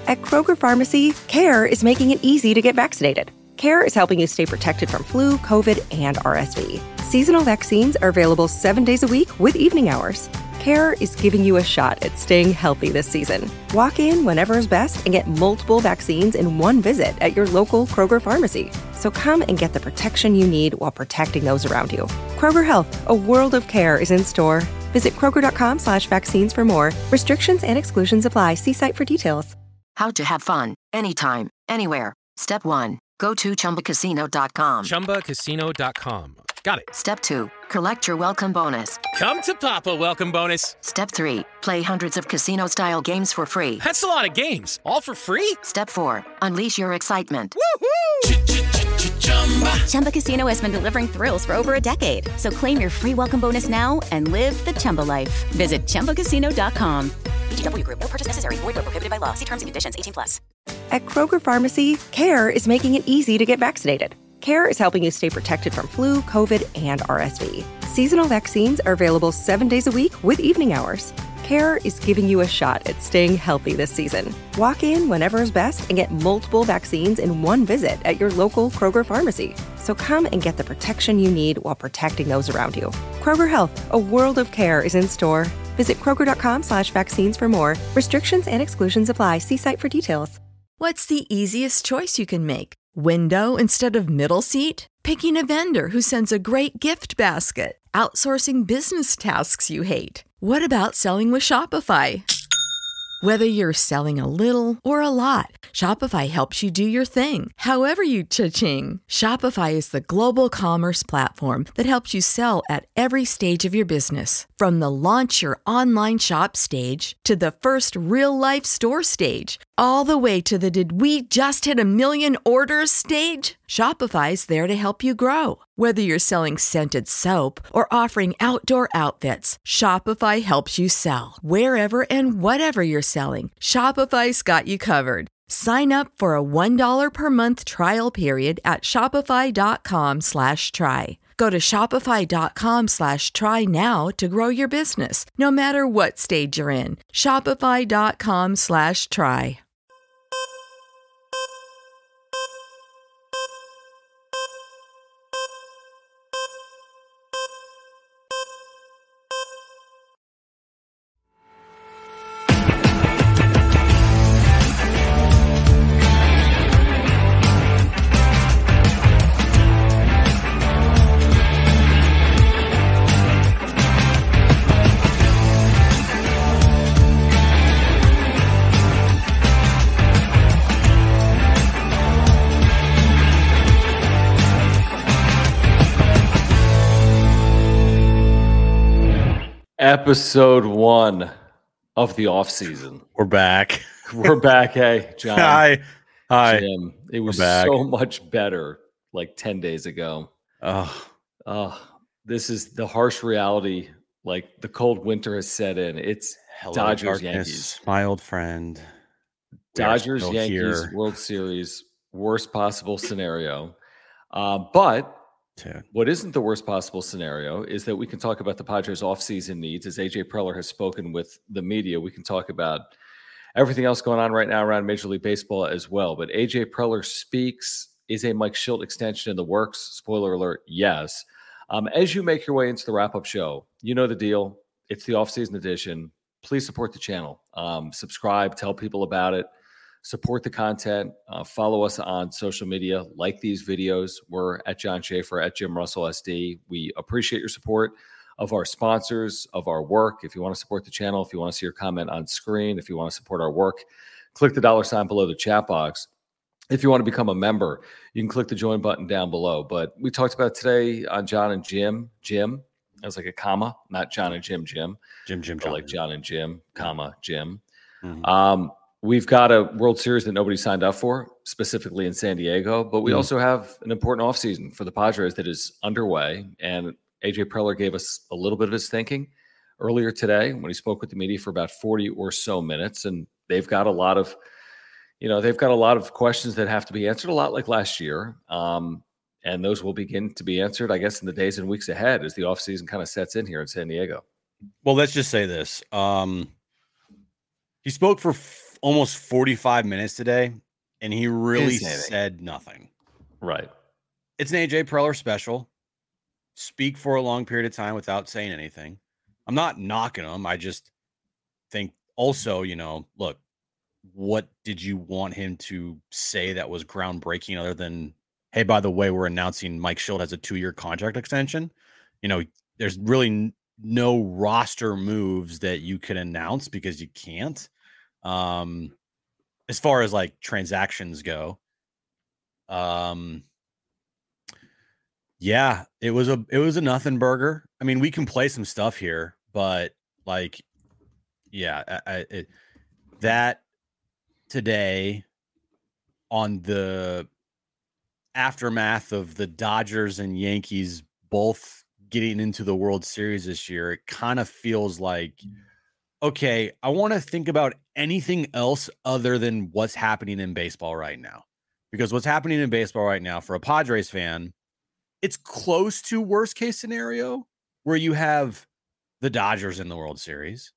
At Kroger Pharmacy, CARE is making it easy to get vaccinated. CARE is helping you stay protected from flu, COVID, and RSV. Seasonal vaccines are available 7 days a week with evening hours. CARE is giving you a shot at staying healthy this season. Walk in whenever is best and get multiple vaccines in one visit at your local Kroger Pharmacy. So come and get the protection you need while protecting those around you. Kroger Health, a world of care is in store. Visit Kroger.com/vaccines for more. Restrictions and exclusions apply. See site for details. How to have fun anytime, anywhere. Step 1. Go to ChumbaCasino.com. ChumbaCasino.com. Got it. Step 2. Collect your welcome bonus. Come to Papa welcome bonus. Step 3. Play hundreds of casino-style games for free. That's a lot of games. All for free? Step 4. Unleash your excitement. Woohoo! Chumba Casino has been delivering thrills for over a decade. So claim your free welcome bonus now and live the Chumba life. Visit ChumbaCasino.com. VGW Group. No purchase necessary. Void where prohibited by law. See terms and conditions. 18+. At Kroger Pharmacy, CARE is making it easy to get vaccinated. CARE is helping you stay protected from flu, COVID, and RSV. Seasonal vaccines are available 7 days a week with evening hours. CARE is giving you a shot at staying healthy this season. Walk in whenever is best and get multiple vaccines in one visit at your local Kroger Pharmacy. So come and get the protection you need while protecting those around you. Kroger Health, a world of care is in store. Visit Kroger.com/vaccines for more. Restrictions and exclusions apply. See site for details. What's the easiest choice you can make? Window instead of middle seat? Picking a vendor who sends a great gift basket? Outsourcing business tasks you hate? What about selling with Shopify? Whether you're selling a little or a lot, Shopify helps you do your thing, however you cha-ching. Shopify is the global commerce platform that helps you sell at every stage of your business. From the launch your online shop stage to the first real-life store stage, all the way to the did we just hit 1 million orders stage. Shopify's there to help you grow. Whether you're selling scented soap or offering outdoor outfits, Shopify helps you sell. Wherever and whatever you're selling, Shopify's got you covered. Sign up for a $1 per month trial period at shopify.com/try. Go to shopify.com/try now to grow your business, no matter what stage you're in. Shopify.com/try. Episode 1 of the off season. We're back. We're back. Hey, John. Hi. Jim. It was so much better like 10 days ago. This is the harsh reality. Like the cold winter has set in. It's Dodgers, darkness, Yankees. my old friend. Dodgers, Yankees, World Series, worst possible scenario. But what isn't the worst possible scenario is that we can talk about the Padres' offseason needs. As AJ Preller has spoken with the media, we can talk about everything else going on right now around Major League Baseball as well. But AJ Preller speaks. Is a Mike Shildt extension in the works? Spoiler alert, yes. As you make your way into the wrap-up show, you know the deal. It's the offseason edition. Please support the channel. Subscribe, tell people about it. Support the content. Follow us on social media. Like these videos. We're at John Schaefer, at Jim Russell SD. We appreciate your support of our sponsors, of our work. If you want to support the channel, if you want to see your comment on screen, if you want to support our work, click the $ below the chat box. If you want to become a member, you can click the join button down below. But we talked about today on John and Jim. Jim, that was like a comma, not John and Jim. Jim, John. Like John and Jim, comma, Jim. Mm-hmm. We've got a World Series that nobody signed up for, specifically in San Diego, but we also have an important offseason for the Padres that is underway. And AJ Preller gave us a little bit of his thinking earlier today when he spoke with the media for about 40 or so minutes. And they've got a lot of, questions that have to be answered, a lot like last year. And those will begin to be answered, I guess, in the days and weeks ahead as the offseason kind of sets in here in San Diego. Well, let's just say this. He spoke for almost 45 minutes today, and he really said nothing. Right. It's an AJ Preller special. Speak for a long period of time without saying anything. I'm not knocking him. I just think also, look, what did you want him to say that was groundbreaking other than, hey, by the way, we're announcing Mike Shildt has a 2-year contract extension? There's really no roster moves that you can announce because you can't. As far as like transactions go. Yeah, it was a nothing burger. I mean, we can play some stuff here, but like, yeah, that today on the aftermath of the Dodgers and Yankees both getting into the World Series this year, it kind of feels like, okay, I want to think about anything else other than what's happening in baseball right now. Because what's happening in baseball right now for a Padres fan, it's close to worst case scenario where you have the Dodgers in the World Series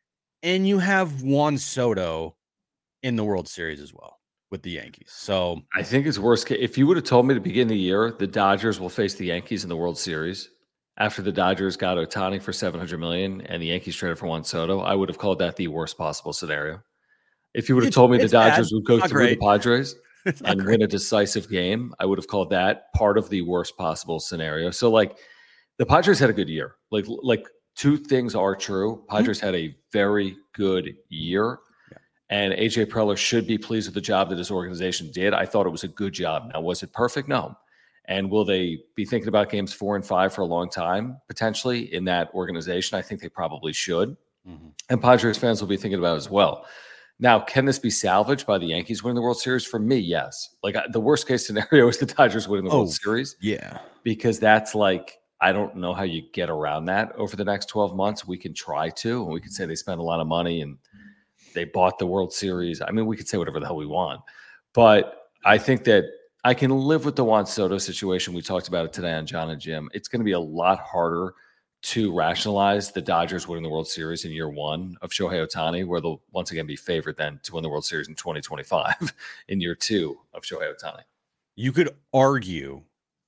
and you have Juan Soto in the World Series as well with the Yankees. So I think it's worst case. If you would have told me to begin the year, the Dodgers will face the Yankees in the World Series after the Dodgers got Ohtani for $700 million and the Yankees traded for Juan Soto, I would have called that the worst possible scenario. If you would have told me the Dodgers would go through the Padres and win a decisive game, I would have called that part of the worst possible scenario. So, like, the Padres had a good year. Like two things are true. Padres had a very good year, and AJ Preller should be pleased with the job that his organization did. I thought it was a good job. Now, was it perfect? No. And will they be thinking about games 4 and 5 for a long time, potentially, in that organization? I think they probably should. Mm-hmm. And Padres fans will be thinking about it as well. Now, can this be salvaged by the Yankees winning the World Series? For me, yes. Like, the worst case scenario is the Dodgers winning the World Series. Yeah. Because that's like, I don't know how you get around that over the next 12 months. We can try to, and we can say they spent a lot of money and they bought the World Series. I mean, we could say whatever the hell we want. But I think that I can live with the Juan Soto situation. We talked about it today on John and Jim. It's going to be a lot harder to rationalize the Dodgers winning the World Series in year 1 of Shohei Ohtani, where they'll once again be favored then to win the World Series in 2025 in year 2 of Shohei Ohtani. You could argue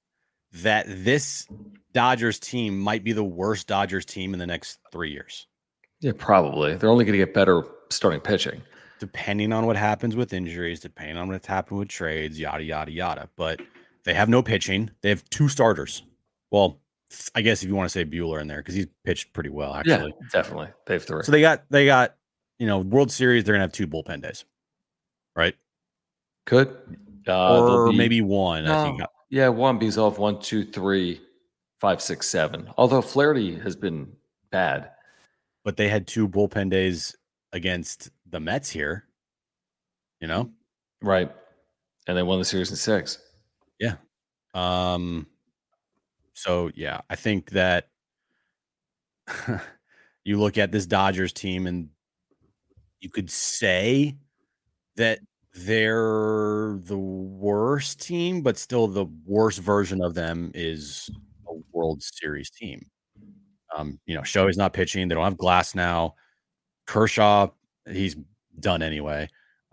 that this Dodgers team might be the worst Dodgers team in the next 3 years. Yeah, probably. They're only going to get better starting pitching. Depending on what happens with injuries, depending on what's happened with trades, yada, yada, yada. But they have no pitching. They have 2 starters. Well, I guess if you want to say Buehler in there, because he's pitched pretty well, actually. Yeah, definitely. They have 3. So they got, World Series, they're going to have 2 bullpen days, right? Could. Or maybe 1, I think. Yeah, 1 because they'll have 1, 2, 3, 5, 6, 7. Although Flaherty has been bad. But they had 2 bullpen days against the Mets here, Right. And they won the series in 6. Yeah. So, yeah, I think that you look at this Dodgers team and you could say that they're the worst team, but still the worst version of them is a World Series team. Shohei's not pitching. They don't have Glass now. Kershaw, he's done anyway.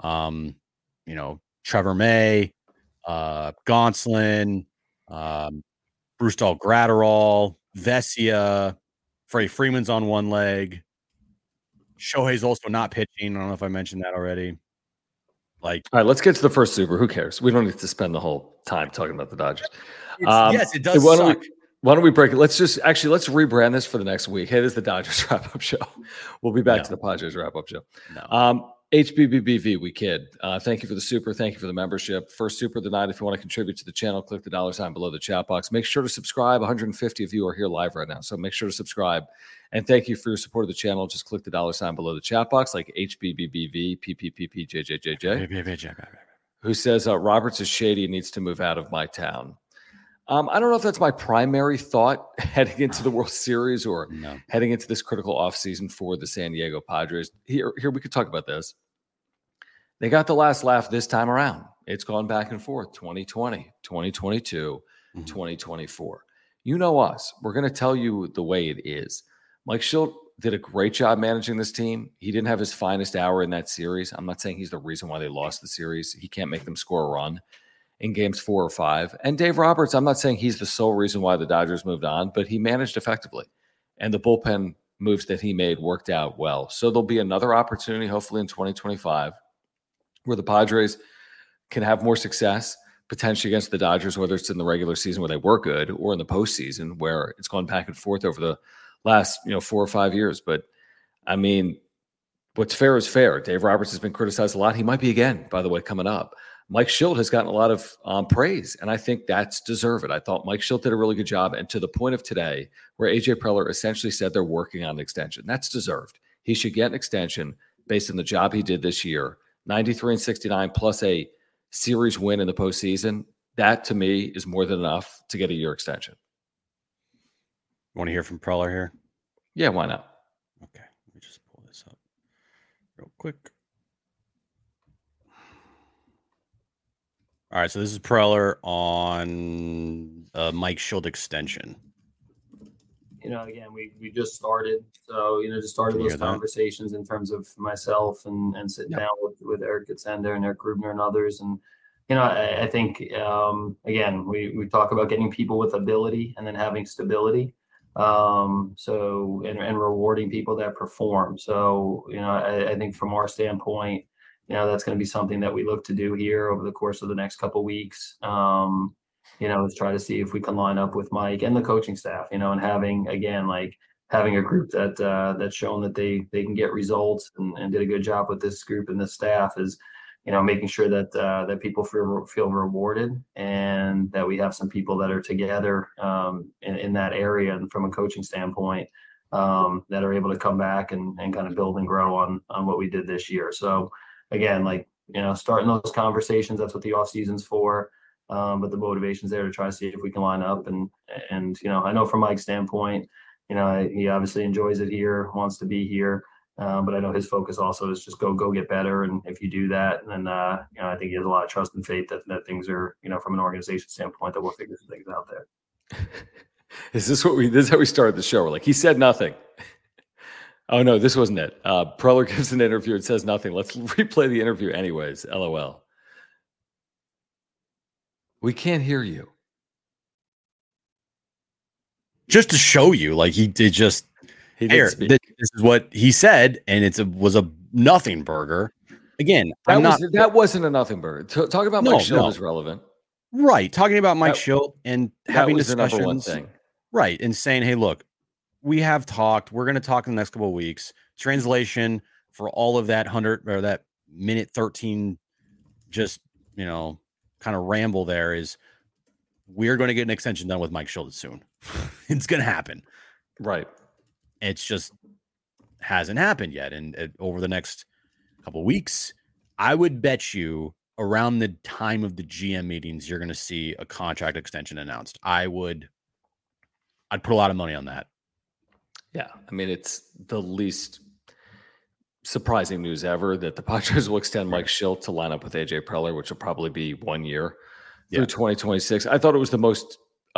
Trevor May, Gonsolin, Brusdar Graterol, Vesia, Freddie Freeman's on 1 leg. Shohei's also not pitching. I don't know if I mentioned that already. All right, let's get to the first Super. Who cares? We don't need to spend the whole time talking about the Dodgers. Yes, it does suck. Why don't we break it? Let's rebrand this for the next week. Hey, this is the Dodgers wrap-up show. We'll be back to the Padres wrap-up show. No. HBBBV, we kid. Thank you for the super. Thank you for the membership. First super of the night. If you want to contribute to the channel, click the $ below the chat box. Make sure to subscribe. 150 of you are here live right now, so make sure to subscribe. And thank you for your support of the channel. Just click the $ below the chat box, like HBBBV, PPPPJJJJ, who says Roberts is shady and needs to move out of my town. I don't know if that's my primary thought heading into the World Series or heading into this critical offseason for the San Diego Padres. Here we could talk about this. They got the last laugh this time around. It's gone back and forth, 2020, 2022, 2024. You know us. We're going to tell you the way it is. Mike Shildt did a great job managing this team. He didn't have his finest hour in that series. I'm not saying he's the reason why they lost the series. He can't make them score a run in games 4 or 5. And Dave Roberts, I'm not saying he's the sole reason why the Dodgers moved on, but he managed effectively. And the bullpen moves that he made worked out well. So there'll be another opportunity, hopefully in 2025, where the Padres can have more success, potentially against the Dodgers, whether it's in the regular season where they were good or in the postseason where it's gone back and forth over the last 4 or 5 years. But I mean, what's fair is fair. Dave Roberts has been criticized a lot. He might be again, by the way, coming up. Mike Shildt has gotten a lot of praise, and I think that's deserved. I thought Mike Shildt did a really good job, and to the point of today where A.J. Preller essentially said they're working on an extension. That's deserved. He should get an extension based on the job he did this year, 93-69 plus a series win in the postseason. That, to me, is more than enough to get a year extension. Want to hear from Preller here? Yeah, why not? Okay, let me just pull this up real quick. All right, so this is Preller on Mike Shildt extension. Again, we just started. So, just started those conversations in terms of myself and sitting down with Eric Getzender and Eric Grubner and others. And, I think, again, we talk about getting people with ability and then having stability. And rewarding people that perform. So, I think from our standpoint, that's going to be something that we look to do here over the course of the next couple of weeks. Is try to see if we can line up with Mike and the coaching staff, and having a group that's shown that they can get results and did a good job with this group and this staff is, making sure that people feel rewarded and that we have some people that are together in that area and from a coaching standpoint that are able to come back and kind of build and grow on what we did this year. So again, starting those conversations, that's what the off season's for. But the motivation's there to try to see if we can line up. And I know from Mike's standpoint, he obviously enjoys it here, wants to be here. But I know his focus also is just go get better. And if you do that, then, I think he has a lot of trust and faith that things are, from an organization standpoint, that we'll figure some things out there. This is how we started the show. We're like, he said nothing. Oh, no, this wasn't it. Preller gives an interview and says nothing. Let's replay the interview anyways. LOL. We can't hear you. Just to show you, he did just here. This is what he said, and was a nothing burger. Again, that wasn't a nothing burger. Talking about Mike Shildt is relevant. Right. Talking about Mike Shildt and having discussions. The number one thing. Right. And saying, hey, look, we have talked. We're going to talk in the next couple of weeks. Translation for all of that that minute 13, just, kind of ramble there is we're going to get an extension done with Mike Shildt soon. It's going to happen. Right. It's just hasn't happened yet. And over the next couple of weeks, I would bet you around the time of the GM meetings, you're going to see a contract extension announced. I'd put a lot of money on that. Yeah. I mean, it's the least surprising news ever that the Padres will extend Mike Shildt to line up with A.J. Preller, which will probably be 1 year through 2026. I thought it was the most,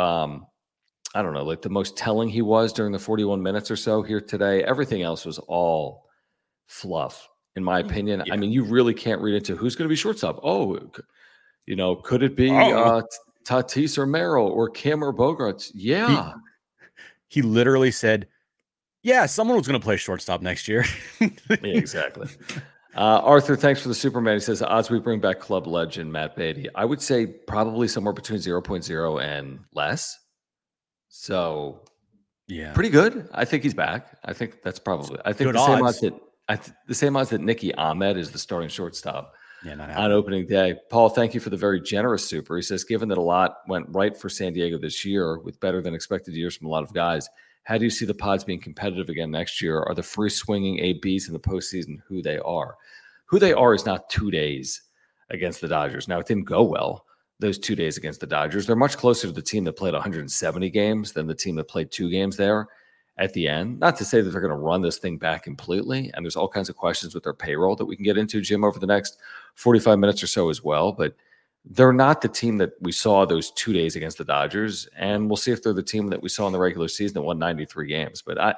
the most telling he was during the 41 minutes or so here today. Everything else was all fluff, in my opinion. Yeah. I mean, you really can't read into who's going to be shortstop. Oh, could it be Tatis or Merrill or Kim or Bogaerts? Yeah. He literally said, yeah, someone was going to play shortstop next year. Yeah, exactly. Arthur, thanks for the Superman. He says, odds we bring back club legend Matt Beatty. I would say probably somewhere between 0.0 and less. So, yeah, pretty good. I think he's back. I think that's probably. I think the same odds that Nicky Ahmed is the starting shortstop on opening day. Paul, thank you for the very generous super. He says, given that a lot went right for San Diego this year with better than expected years from a lot of guys, how do you see the Pods being competitive again next year? Are the free swinging ABs in the postseason who they are? Who they are is not 2 days against the Dodgers. Now, it didn't go well those 2 days against the Dodgers. They're much closer to the team that played 170 games than the team that played 2 games there at the end. Not to say that they're going to run this thing back completely, and there's all kinds of questions with their payroll that we can get into, Jim, over the next 45 minutes or so as well, but they're not the team that we saw those 2 days against the Dodgers, and we'll see if they're the team that we saw in the regular season that won 93 games. But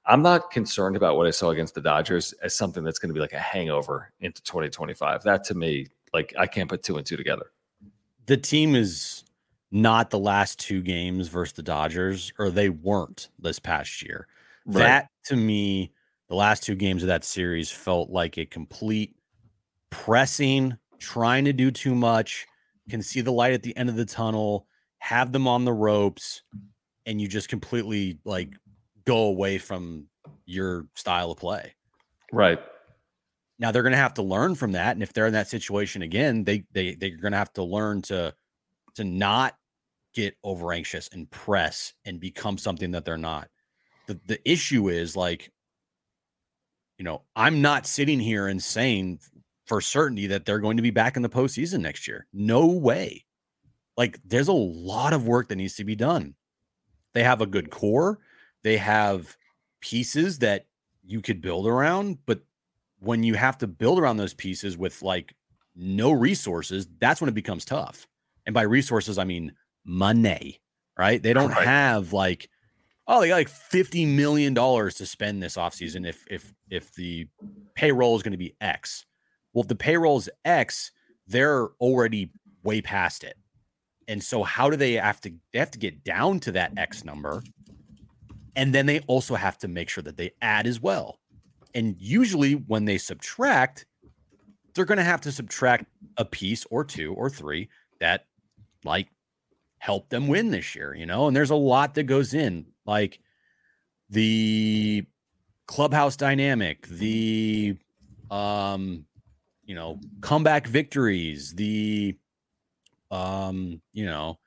I'm not concerned about what I saw against the Dodgers as something that's going to be like a hangover into 2025. That to me, like, I can't put 2 and 2 together. The team is not the last 2 games versus the Dodgers, or they weren't this past year. Right. That to me, the last 2 games of that series felt like a complete pressing, trying to do too much, can see the light at the end of the tunnel, have them on the ropes, and you just completely like go away from your style of play. Right. Now they're going to have to learn from that. And if they're in that situation again, they're going to have to learn to not get over anxious and press and become something that they're not. The issue is, like, you know, I'm not sitting here and saying for certainty that they're going to be back in the postseason next year. No way. Like, there's a lot of work that needs to be done. They have a good core. They have pieces that you could build around, but when you have to build around those pieces with like no resources, that's when it becomes tough. And by resources, I mean money, right? They don't have like, oh, they got like $50 million to spend this offseason if the payroll is going to be X. Well, if the payroll is X, they're already way past it. And so how do they have to get down to that X number? And then they also have to make sure that they add as well. And usually when they subtract, they're going to have to subtract a piece or 2 or 3 that like help them win this year, you know? And there's a lot that goes in, like the clubhouse dynamic, the, you know, comeback victories, the, you know,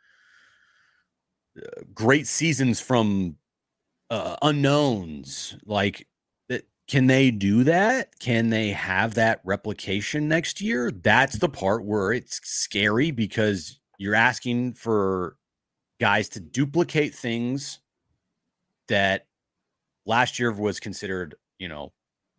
great seasons from unknowns. Like, can they do that? Can they have that replication next year? That's the part where it's scary, because you're asking for guys to duplicate things that last year was considered, you know,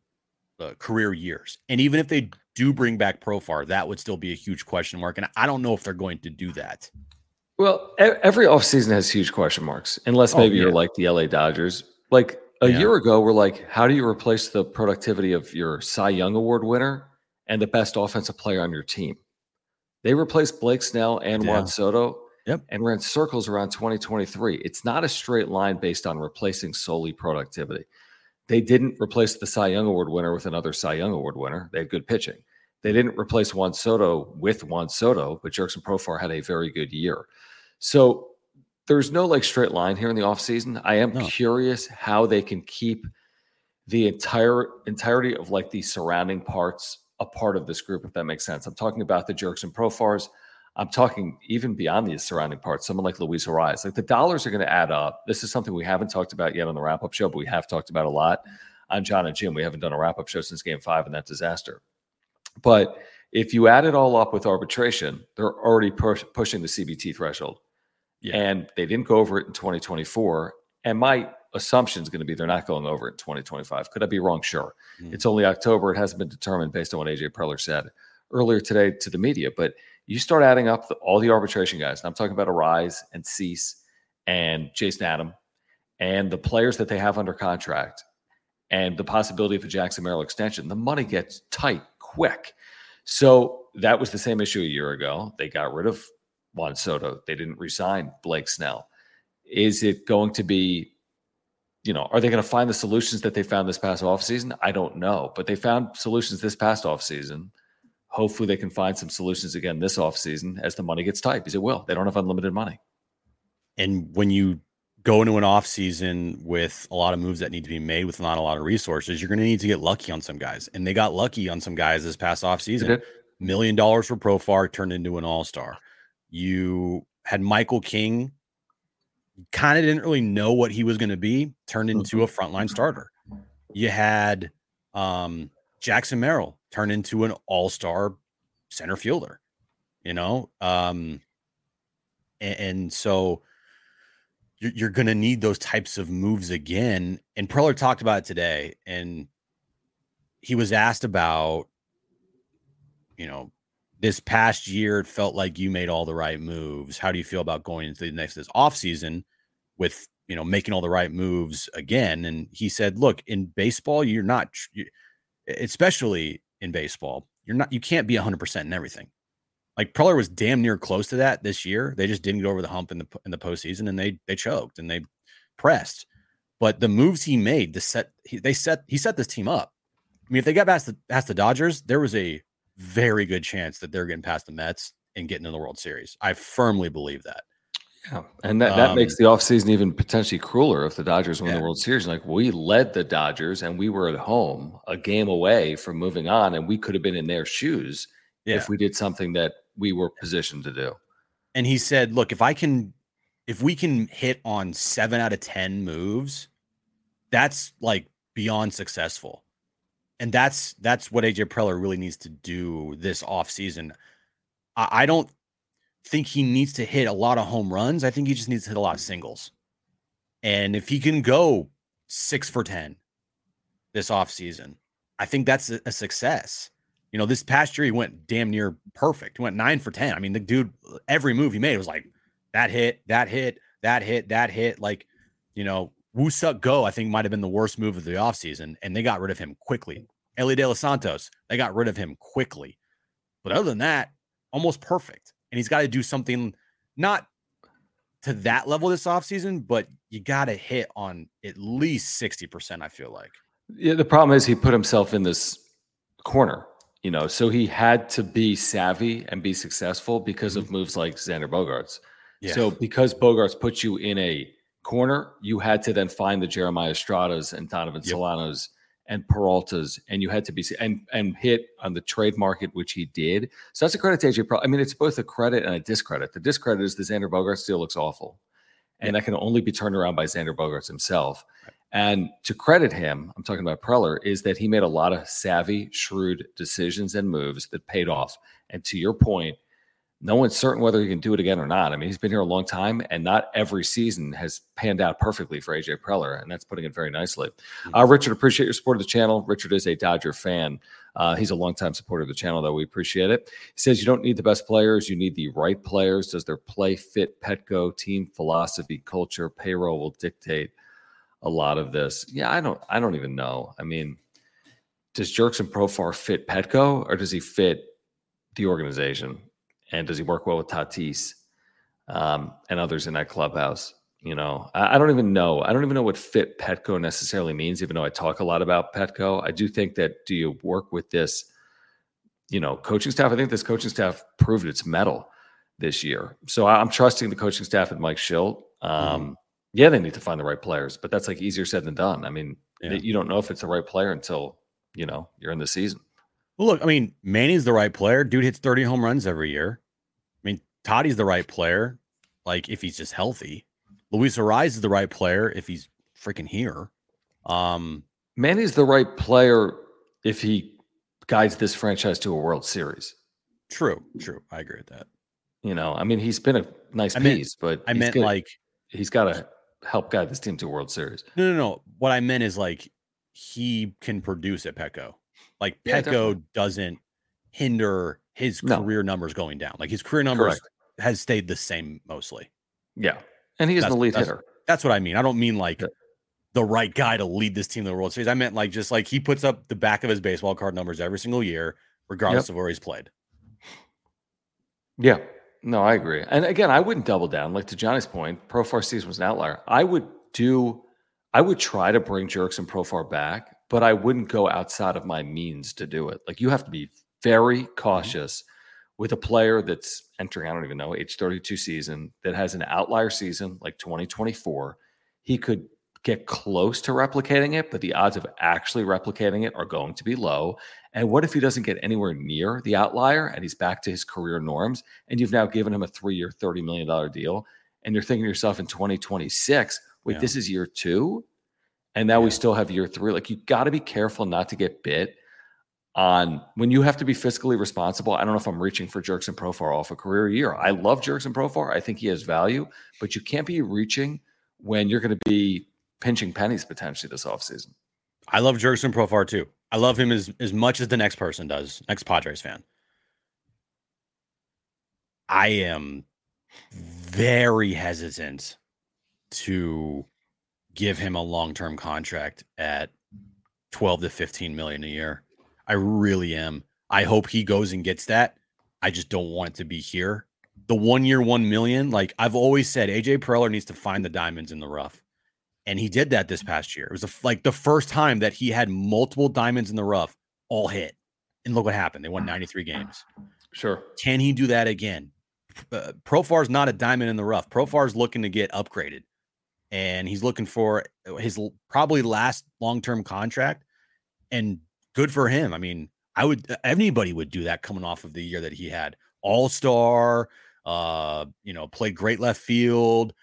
career years. And even if they do bring back Profar, that would still be a huge question mark. And I don't know if they're going to do that. Well, every offseason has huge question marks, unless maybe you're like the LA Dodgers. Like a year ago, we're like, how do you replace the productivity of your Cy Young Award winner and the best offensive player on your team? They replaced Blake Snell and Juan Soto and ran circles around 2023. It's not a straight line based on replacing solely productivity. They didn't replace the Cy Young Award winner with another Cy Young Award winner. They had good pitching. They didn't replace Juan Soto with Juan Soto, but Jurickson Profar had a very good year. So there's no like straight line here in the offseason. I am curious how they can keep the entirety of like the surrounding parts a part of this group, if that makes sense. I'm talking about the Jurickson Profars. I'm talking even beyond the surrounding parts, someone like Luis Arraez. Like, the dollars are going to add up. This is something we haven't talked about yet on the wrap-up show, but we have talked about a lot on John and Jim. We haven't done a wrap-up show since Game 5 and that disaster. But if you add it all up with arbitration, they're already pushing the CBT threshold. Yeah. And they didn't go over it in 2024. And my assumption is going to be they're not going over it in 2025. Could I be wrong? Sure. It's only October. It hasn't been determined based on what AJ Preller said earlier today to the media. But you start adding up all the arbitration guys, and I'm talking about Arraez and Cease and Jason Adam and the players that they have under contract and the possibility of a Jackson Merrill extension, the money gets tight quick. So that was the same issue a year ago. They got rid of Juan Soto. They didn't re-sign Blake Snell. Is it going to be, you know, are they going to find the solutions that they found this past offseason? I don't know, but they found solutions this past offseason. Hopefully they can find some solutions again this offseason as the money gets tight, because it will. They don't have unlimited money. And when you go into an offseason with a lot of moves that need to be made with not a lot of resources, you're going to need to get lucky on some guys. And they got lucky on some guys this past offseason. $1 million for Profar turned into an all-star. You had Michael King, kind of didn't really know what he was going to be, turned into a frontline starter. You had Jackson Merrill turned into an all-star center fielder, you know? And so you're going to need those types of moves again. And Preller talked about it today, and he was asked about, you know, this past year, it felt like you made all the right moves. How do you feel about going into this offseason with making all the right moves again. And he said, look, in baseball, especially in baseball, you can't be 100% in everything. Like Preller was damn near close to that this year. They just didn't get over the hump in the postseason, and they choked and they pressed. But the moves he made, he set this team up. I mean, if they got past the Dodgers, there was a very good chance that they're getting past the Mets and getting in the World Series. I firmly believe that. Yeah, and that makes the offseason even potentially crueler if the Dodgers win the World Series. Like, we led the Dodgers, and we were at home a game away from moving on, and we could have been in their shoes if we did something that we were positioned to do. And he said, look, if we can hit on 7 out of 10 moves, that's like beyond successful. And that's what AJ Preller really needs to do this offseason. I don't think he needs to hit a lot of home runs. I think he just needs to hit a lot of singles. And if he can go 6 for 10 this offseason, I think that's a success. This past year he went damn near perfect. He went 9 for 10. I mean, the dude, every move he made was like that hit, that hit, that hit, that hit. Like, Woo Suk Go, I think, might have been the worst move of the offseason, and they got rid of him quickly. Elly De Los Santos, they got rid of him quickly. But other than that, almost perfect. And he's got to do something not to that level this offseason, but you got to hit on at least 60%, I feel like. Yeah, the problem is he put himself in this corner, so he had to be savvy and be successful because of moves like Xander Bogaerts. Yeah. So because Bogaerts put you in a corner, you had to then find the Jeremiah Estradas and Donovan Solanos and Peraltas, and you had to be and hit on the trade market, which he did. So that's a credit to AJ Preller. I mean, it's both a credit and a discredit. The discredit is the Xander Bogaerts deal looks awful, and that can only be turned around by Xander Bogaerts himself. Right. And to credit him, I'm talking about Preller, is that he made a lot of savvy, shrewd decisions and moves that paid off. And to your point, no one's certain whether he can do it again or not. I mean, he's been here a long time, and not every season has panned out perfectly for AJ Preller, and that's putting it very nicely. Richard, appreciate your support of the channel. Richard is a Dodger fan. He's a longtime supporter of the channel, though. We appreciate it. He says, you don't need the best players. You need the right players. Does their play fit Petco? Team philosophy, culture, payroll will dictate a lot of this. Yeah, I don't even know. I mean, does Jurickson Profar fit Petco, or does he fit the organization? And does he work well with Tatis and others in that clubhouse? I don't even know. I don't even know what fit Petco necessarily means, even though I talk a lot about Petco. I do think that, do you work with this, coaching staff? I think this coaching staff proved its mettle this year. So I'm trusting the coaching staff and Mike Schilt. Yeah, they need to find the right players, but that's like easier said than done. I mean, you don't know if it's the right player until, you're in the season. Well, look, I mean, Manny's the right player. Dude hits 30 home runs every year. I mean, Toddy's the right player, like if he's just healthy. Luis Arraez is the right player if he's freaking here. Manny's the right player if he guides this franchise to a World Series. True. I agree with that. I mean, he's been a nice piece, but he's got to help guide this team to a World Series. No. What I meant is like he can produce at Petco. Like Petco doesn't hinder his career numbers going down. Like his career numbers has stayed the same mostly. Yeah. And he is an elite hitter. That's what I mean. I don't mean like the right guy to lead this team to the World Series. I meant like just like he puts up the back of his baseball card numbers every single year, regardless of where he's played. Yeah. No, I agree. And again, I wouldn't double down. Like to Johnny's point, Profar season was an outlier. I would try to bring Jurickson Profar back, but I wouldn't go outside of my means to do it. Like you have to be very cautious with a player that's entering, I don't even know, age 32 season that has an outlier season like 2024. He could get close to replicating it, but the odds of actually replicating it are going to be low. And what if he doesn't get anywhere near the outlier and he's back to his career norms and you've now given him a 3-year, $30 million deal and you're thinking to yourself in 2026, wait, this is year 2? And now we still have year 3. Like you got to be careful not to get bit on when you have to be fiscally responsible. I don't know if I'm reaching for Jurickson Profar off a career year. I love Jurickson Profar. I think he has value, but you can't be reaching when you're going to be pinching pennies potentially this offseason. I love Jurickson Profar too. I love him as much as the next person does, next Padres fan. I am very hesitant to give him a long-term contract at 12 to 15 million a year. I really am. I hope he goes and gets that. I just don't want it to be here. The 1 year, 1 million, like I've always said, AJ Preller needs to find the diamonds in the rough. And he did that this past year. It was like the first time that he had multiple diamonds in the rough all hit. And look what happened. They won 93 games. Sure. Can he do that again? Profar is not a diamond in the rough. Profar is looking to get upgraded. And he's looking for his probably last long-term contract. And good for him. I mean, anybody would do that coming off of the year that he had. All-star, played great left field.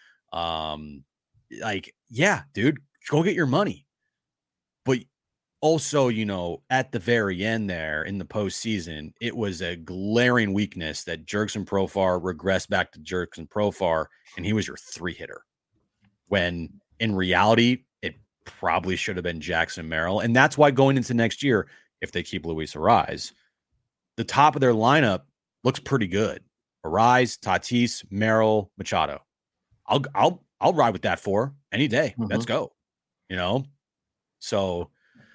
Yeah, dude, go get your money. But also, at the very end there in the postseason, it was a glaring weakness that Jurickson Profar regressed back to Jurickson Profar, and he was your 3-hitter. When in reality, it probably should have been Jackson Merrill. And that's why going into next year, if they keep Luis Arraez, the top of their lineup looks pretty good. Arraez, Tatis, Merrill, Machado. I'll ride with that for any day. Mm-hmm. Let's go. So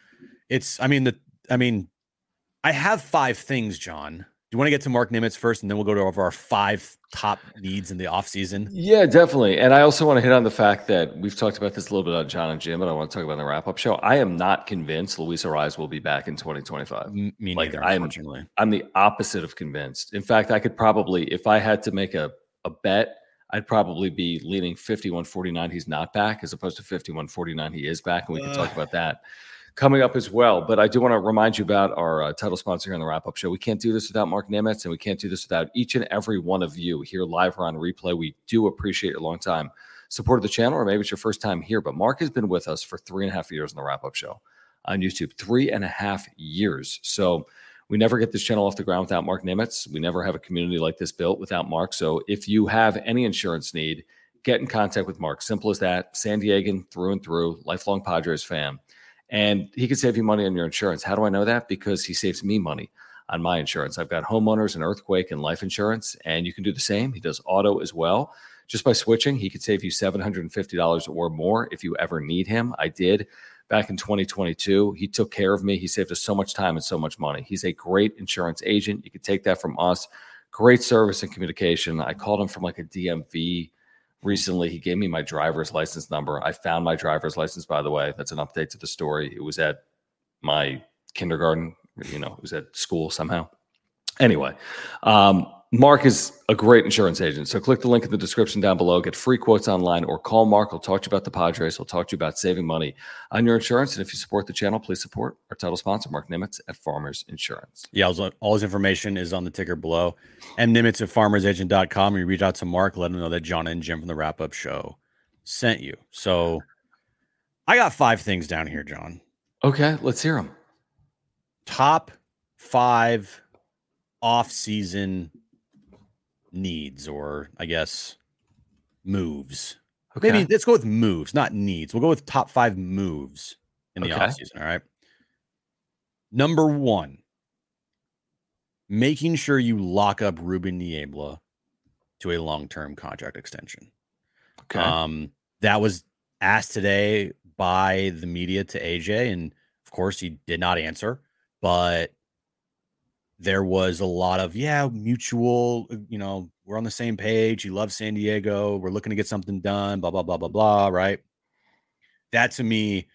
I have 5 things, John. Do you want to get to Mark Nimitz first, and then we'll go over our 5 top needs in the offseason? Yeah, definitely. And I also want to hit on the fact that we've talked about this a little bit on John and Jim, but I want to talk about the wrap-up show. I am not convinced Luis Arraez will be back in 2025. Me neither, unfortunately. I'm the opposite of convinced. In fact, I could probably, if I had to make a bet, I'd probably be leaning 51-49 he's not back, as opposed to 51-49 he is back, and we can talk about that coming up as well. But I do want to remind you about our title sponsor here on the Wrap-Up Show. We can't do this without Mark Nimitz, and we can't do this without each and every one of you here live or on replay. We do appreciate your long time support of the channel, or maybe it's your first time here. But Mark has been with us for 3.5 years on the Wrap-Up Show on YouTube. 3.5 years. So we never get this channel off the ground without Mark Nimitz. We never have a community like this built without Mark. So if you have any insurance need, get in contact with Mark. Simple as that. San Diegan through and through, lifelong Padres fan. And he can save you money on your insurance. How do I know that? Because he saves me money on my insurance. I've got homeowners and earthquake and life insurance, and you can do the same. He does auto as well. Just by switching, he could save you $750 or more if you ever need him. I did back in 2022. He took care of me. He saved us so much time and so much money. He's a great insurance agent. You can take that from us. Great service and communication. I called him from like a DMV recently. He gave me my driver's license number. I found my driver's license, by the way. That's an update to the story. It was at my kindergarten. It was at school somehow. Anyway, Mark is a great insurance agent. So click the link in the description down below. Get free quotes online or call Mark. He'll talk to you about the Padres. He'll talk to you about saving money on your insurance. And if you support the channel, please support our title sponsor, Mark Nimitz at Farmers Insurance. Yeah, all his information is on the ticker below. Nimitz at farmersagent.com. You reach out to Mark, let him know that John and Jim from the Wrap-Up Show sent you. So I got 5 things down here, John. Okay, let's hear them. Top 5 off-season needs, or I guess moves. Okay. Maybe let's go with moves, not needs. We'll go with top 5 moves in the offseason. All right. Number 1, making sure you lock up Ruben Niebla to a long-term contract extension. Okay. That was asked today by the media to AJ, and of course he did not answer, but there was a lot of, mutual, we're on the same page. He loves San Diego. We're looking to get something done, blah, blah, blah, blah, blah, right? That to me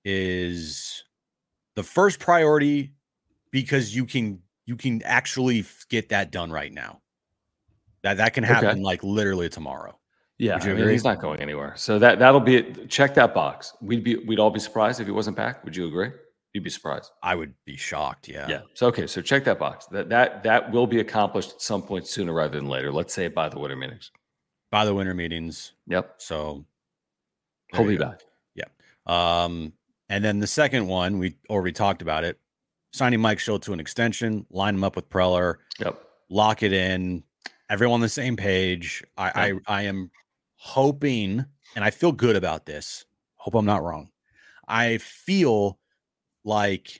is the first priority, because you can actually get that done right now. That can happen like literally tomorrow. Yeah, he's not going anywhere. So that'll be it. Check that box. We'd all be surprised if he wasn't back. Would you agree? You'd be surprised. I would be shocked. Yeah. Yeah. So check that box. That will be accomplished at some point sooner rather than later. Let's say by the winter meetings. By the winter meetings. Yep. So he'll be back. Yeah. And then the second one, we already talked about it. Signing Mike Shildt to an extension, line him up with Preller. Yep. Lock it in. Everyone on the same page. I am hoping, and I feel good about this. Hope I'm not wrong. I feel like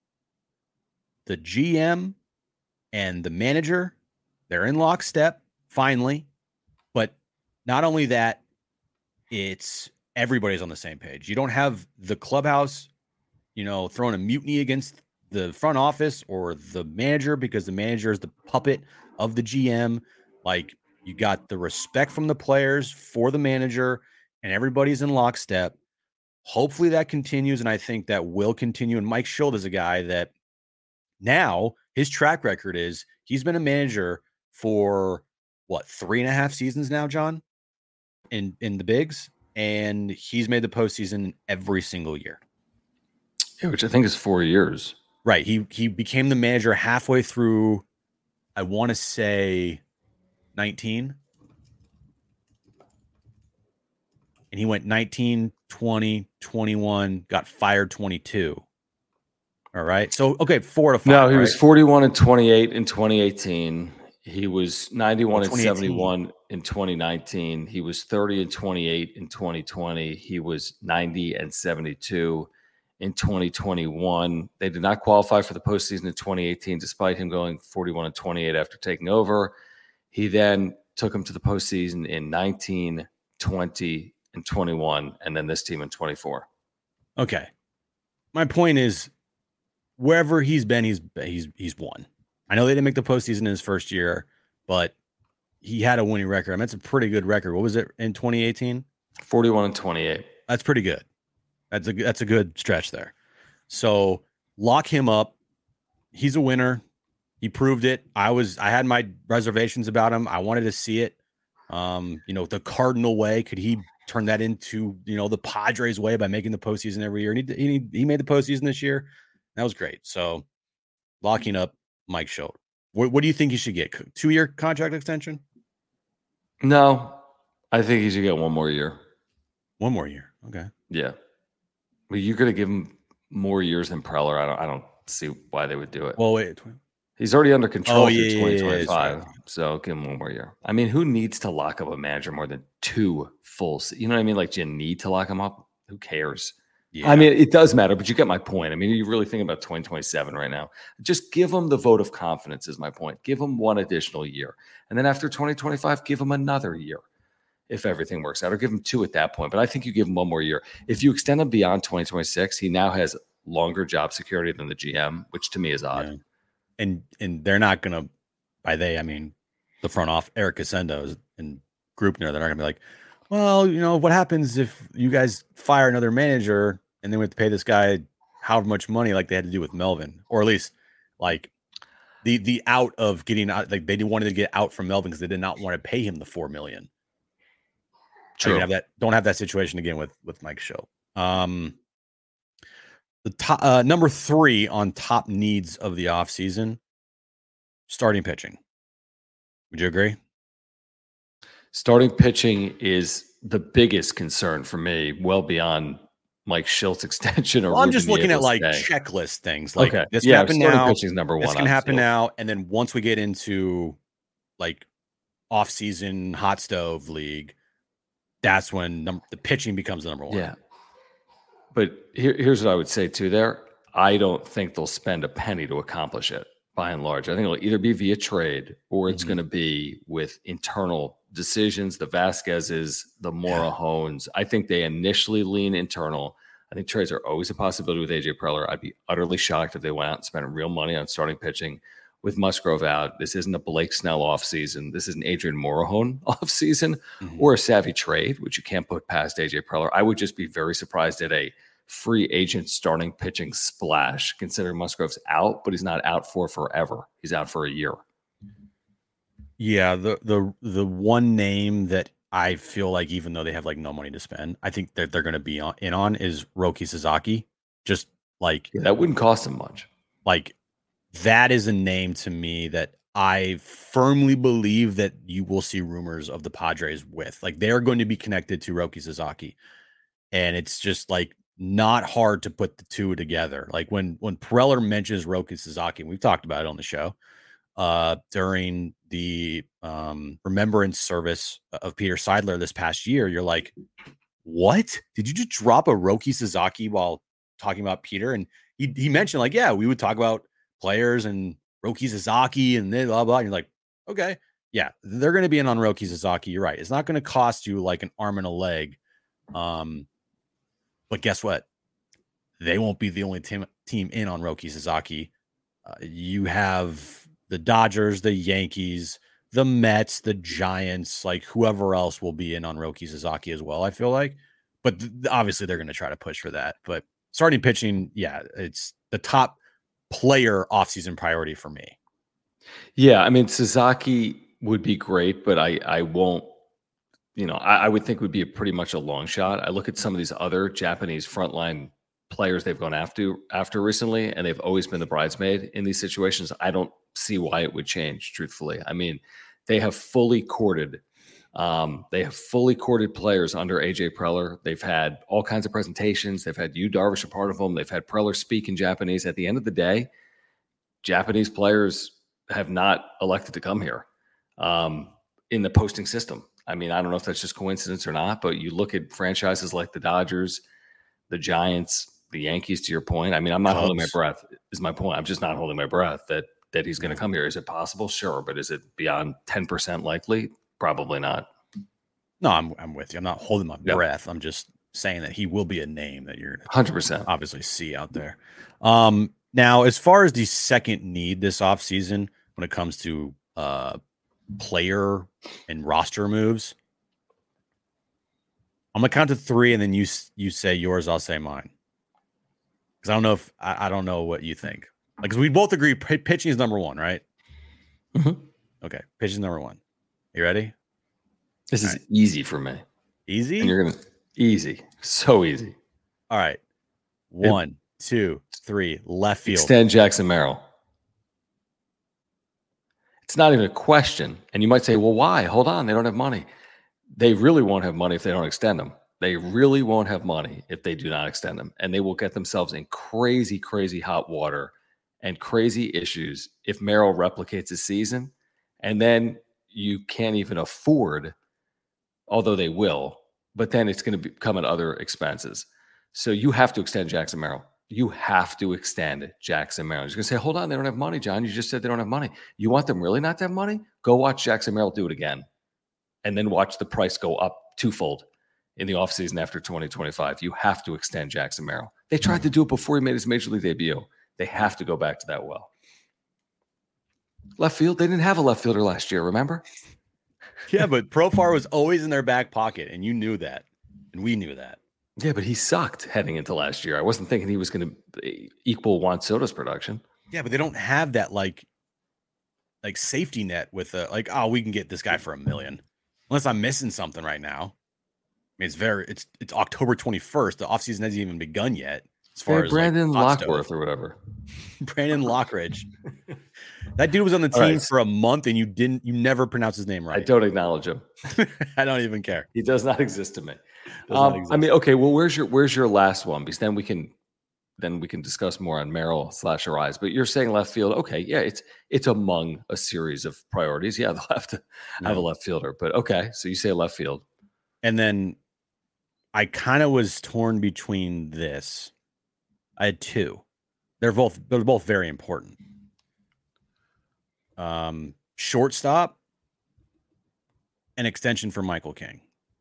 the GM and the manager, they're in lockstep finally. But not only that, it's everybody's on the same page. You don't have the clubhouse, throwing a mutiny against the front office or the manager because the manager is the puppet of the GM. Like, you got the respect from the players for the manager, and everybody's in lockstep. Hopefully that continues, and I think that will continue. And Mike Schilt is a guy that now his track record is he's been a manager for 3.5 seasons now, John, in the bigs, and he's made the postseason every single year. Yeah, which I think is 4 years. Right. He became the manager halfway through, I want to say 19. And he went 19, 20, 21, got fired 22. All right. So, okay, 4 to 5. No, he was 41 and 28 in 2018. He was 91 and 71 in 2019. He was 30 and 28 in 2020. He was 90 and 72 in 2021. They did not qualify for the postseason in 2018, despite him going 41 and 28 after taking over. He then took him to the postseason in 19, 20, and 21, and then this team in 24. Okay. My point is, wherever he's been, he's won. I know they didn't make the postseason in his first year, but he had a winning record. I mean, it's a pretty good record. What was it in 2018? 41 and 28. That's pretty good. That's a good stretch there. So lock him up. He's a winner. He proved it. I had my reservations about him. I wanted to see it. The Cardinal way. Could he turn that into, the Padres way by making the postseason every year? And he made the postseason this year. That was great. So locking up Mike Schilt. What do you think he should get? 2-year contract extension? No, I think he should get 1 more year. 1 more year. Okay. Yeah. Well, you're going to give him more years than Preller. I don't see why they would do it. Well, wait. He's already under control through 2025. Right. So give him 1 more year. I mean, who needs to lock up a manager more than 2 full? You know what I mean? Like, do you need to lock him up? Who cares? Yeah. I mean, it does matter, but you get my point. I mean, you're really thinking about 2027 right now. Just give him the vote of confidence is my point. Give him 1 additional year. And then after 2025, give him another year if everything works out, or give him 2 at that point. But I think you give him 1 more year. If you extend him beyond 2026, he now has longer job security than the GM, which to me is odd. Yeah. And they're not going to, by they, I mean, the front off, Eric Casendo and Grupner, they're not going to be like, well, what happens if you guys fire another manager and then we have to pay this guy however much money like they had to do with Melvin, or at least like the out of getting out, like they wanted to get out from Melvin because they did not want to pay him the $4 million. True. Don't have that situation again with Mike Schilt. The top, number 3 on top needs of the offseason, starting pitching. Would you agree? Starting pitching is the biggest concern for me, well beyond Mike Schilt's extension. Or I'm just looking at like checklist things. Like, okay, this can happen now. Pitching is number 1. This can happen now, and then once we get into like off-season hot stove league, that's when the pitching becomes the number 1. Yeah. But here's what I would say too there. I don't think they'll spend a penny to accomplish it by and large. I think it'll either be via trade or it's going to be with internal decisions, the Vasquezes, the Morahones. I think they initially lean internal. I think trades are always a possibility with AJ Preller. I'd be utterly shocked if they went out and spent real money on starting pitching with Musgrove out. This isn't a Blake Snell offseason. This is an Adrian Morahone offseason or a savvy trade, which you can't put past AJ Preller. I would just be very surprised at a free agent starting pitching splash, considering Musgrove's out, but he's not out for forever. He's out for a year. Yeah, the one name that I feel like, even though they have like no money to spend, I think that they're going to be in on is Roki Sasaki. Just like that wouldn't cost them much. Like that is a name to me that I firmly believe that you will see rumors of the Padres with. Like they're going to be connected to Roki Sasaki, and it's just like not hard to put the two together. Like when Preller mentions Roki Sasaki, and we've talked about it on the show during the remembrance service of Peter Seidler this past year, you're like, what? Did you just drop a Roki Sasaki while talking about Peter? And he mentioned like, yeah, we would talk about players and Roki Sasaki and blah, blah, blah. And you're like, okay, yeah, they're going to be in on Roki Sasaki. You're right. It's not going to cost you like an arm and a leg But guess what? They won't be the only team in on Roki Sasaki. You have the Dodgers, the Yankees, the Mets, the Giants, like whoever else will be in on Roki Sasaki as well, I feel like. But obviously they're going to try to push for that. But starting pitching, yeah, it's the top player offseason priority for me. Yeah, I mean, Sasaki would be great, but I won't, I would think would be pretty much a long shot. I look at some of these other Japanese frontline players they've gone after recently, and they've always been the bridesmaid in these situations. I don't see why it would change, truthfully. I mean, they have fully courted players under AJ Preller. They've had all kinds of presentations. They've had Yu Darvish a part of them. They've had Preller speak in Japanese. At the end of the day, Japanese players have not elected to come here in the posting system. I mean, I don't know if that's just coincidence or not, but you look at franchises like the Dodgers, the Giants, the Yankees, to your point. I mean, I'm not holding my breath, is my point. I'm just not holding my breath that he's going to come here. Is it possible? Sure. But is it beyond 10% likely? Probably not. No, I'm with you. I'm not holding my breath. I'm just saying that he will be a name that you're 100% obviously see out there. Now, as far as the second need this offseason, when it comes to player and roster moves, I'm gonna count to 3, and then you say yours, I'll say mine. Because I don't know if I don't know what you think. Like, because we both agree pitching is number 1, right? Mm-hmm. Okay, pitching is number 1. You ready? This is easy for me. Easy? And you're gonna easy, so easy. All right, 1, 2, 3, left field. Extend Jackson Merrill. It's not even a question. And you might say, well, why? Hold on, they don't have money. They really won't have money if they don't extend them. They really won't have money if they do not extend them. And they will get themselves in crazy, crazy hot water and crazy issues if Merrill replicates his season. And then you can't even afford, although they will, but then it's going to come at other expenses. So you have to extend Jackson Merrill. You have to extend Jackson Merrill. You're going to say, hold on, they don't have money, John. You just said they don't have money. You want them really not to have money? Go watch Jackson Merrill do it again. And then watch the price go up twofold in the offseason after 2025. You have to extend Jackson Merrill. They tried to do it before he made his major league debut. They have to go back to that well. Left field, they didn't have a left fielder last year, remember? Yeah, but Profar was always in their back pocket, and you knew that. And we knew that. Yeah, but he sucked heading into last year. I wasn't thinking he was going to equal Juan Soto's production. Yeah, but they don't have that like safety net with we can get this guy for $1 million. Unless I'm missing something right now. I mean, it's October 21st. The offseason hasn't even begun yet. As far as Brandon Lockworth or whatever. Brandon Lockridge. That dude was on the team for a month, and you never pronounce his name right. I don't acknowledge him. I don't even care. He does not exist to me. I mean, okay. Well, where's your last one? Because then we can discuss more on Merrill / Arise. But you're saying left field. Okay, yeah, it's among a series of priorities. Yeah, they'll have to have a left fielder. But okay, so you say left field, and then I kind of was torn between this. I had 2. They're both very important. Shortstop, an extension for Michael King.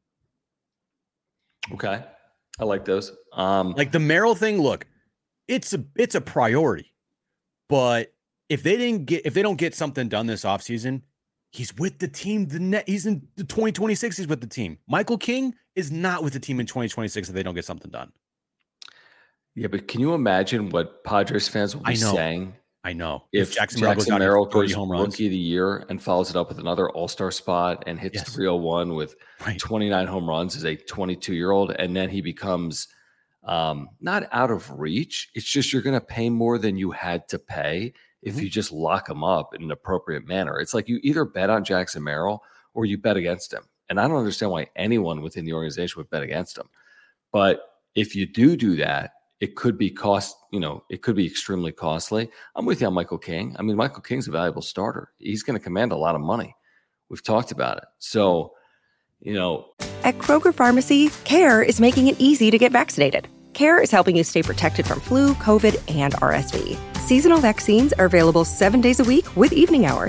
Okay, I like those. Like the Merrill thing. Look, it's a priority, but if they don't get something done this offseason, he's with the team. He's in the 2026. He's with the team. Michael King is not with the team in 2026 if they don't get something done. Yeah, but can you imagine what Padres fans will be saying? I know. If Jackson Merrill goes rookie of the year and follows it up with another all-star spot and hits 301 with 29 home runs as a 22-year-old, and then he becomes not out of reach. It's just you're going to pay more than you had to pay if you just lock him up in an appropriate manner. It's like you either bet on Jackson Merrill or you bet against him. And I don't understand why anyone within the organization would bet against him. But if you do that, it could be it could be extremely costly. I'm with you on Michael King. I mean, Michael King's a valuable starter. He's going to command a lot of money. We've talked about it. So, At Kroger Pharmacy, CARE is making it easy to get vaccinated. CARE is helping you stay protected from flu, COVID, and RSV. Seasonal vaccines are available 7 days a week with evening hours.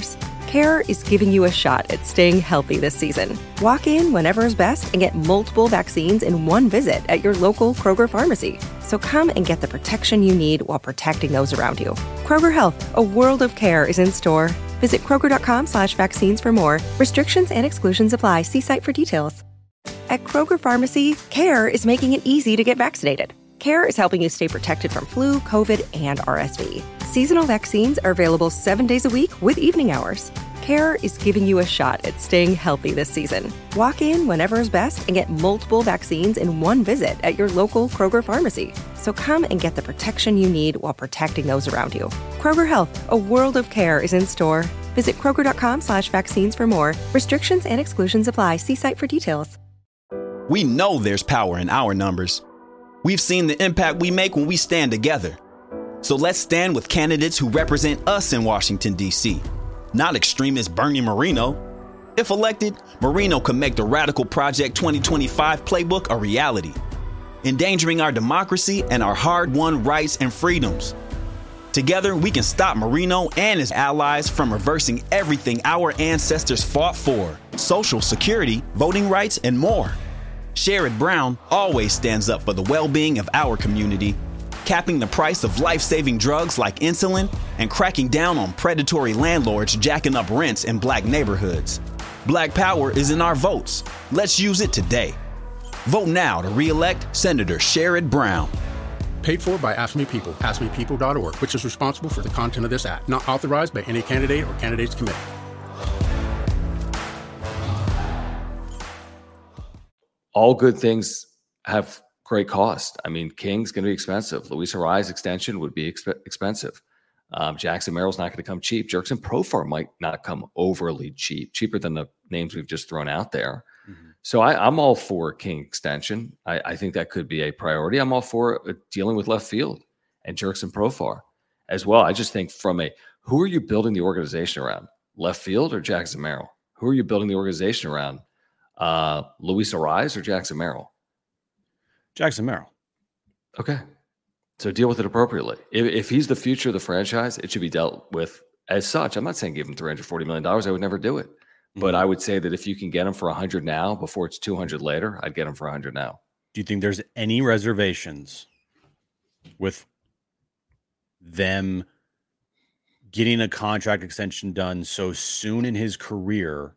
CARE is giving you a shot at staying healthy this season. Walk in whenever is best and get multiple vaccines in one visit at your local Kroger pharmacy. So come and get the protection you need while protecting those around you. Kroger Health, a world of care is in store. Visit Kroger.com/vaccines for more. Restrictions and exclusions apply. See site for details. At Kroger Pharmacy, CARE is making it easy to get vaccinated. CARE is helping you stay protected from flu, COVID, and RSV. Seasonal vaccines are available 7 days a week with evening hours. CARE is giving you a shot at staying healthy this season. Walk in whenever is best and get multiple vaccines in one visit at your local Kroger pharmacy. So come and get the protection you need while protecting those around you. Kroger Health, a world of care is in store. Visit Kroger.com/vaccines for more. Restrictions and exclusions apply. See site for details. We know there's power in our numbers. We've seen the impact we make when we stand together. So let's stand with candidates who represent us in Washington, D.C., not extremist Bernie Moreno. If elected, Moreno could make the Radical Project 2025 playbook a reality, endangering our democracy and our hard-won rights and freedoms. Together, we can stop Moreno and his allies from reversing everything our ancestors fought for: Social Security, voting rights, and more. Sherrod Brown always stands up for the well-being of our community, capping the price of life-saving drugs like insulin and cracking down on predatory landlords jacking up rents in Black neighborhoods. Black power is in our votes. Let's use it today. Vote now to re-elect Senator Sherrod Brown. Paid for by Ask Me People, AskMePeople.org, which is responsible for the content of this ad. Not authorized by any candidate or candidates committee. All good things have great cost. I mean, King's going to be expensive. Luis Arraez extension would be expensive. Jackson Merrill's not going to come cheap. Jurickson Profar might not come overly cheap, cheaper than the names we've just thrown out there. Mm-hmm. So I'm all for King extension. I think that could be a priority. I'm all for dealing with left field and Jurickson Profar as well. I just think who are you building the organization around? Left field or Jackson Merrill? Who are you building the organization around? Luis Arraez or Jackson Merrill? Jackson Merrill. Okay. So deal with it appropriately. If he's the future of the franchise, it should be dealt with as such. I'm not saying give him $340 million. I would never do it. Mm-hmm. But I would say that if you can get him for 100 now before it's 200 later, I'd get him for 100 now. Do you think there's any reservations with them getting a contract extension done so soon in his career,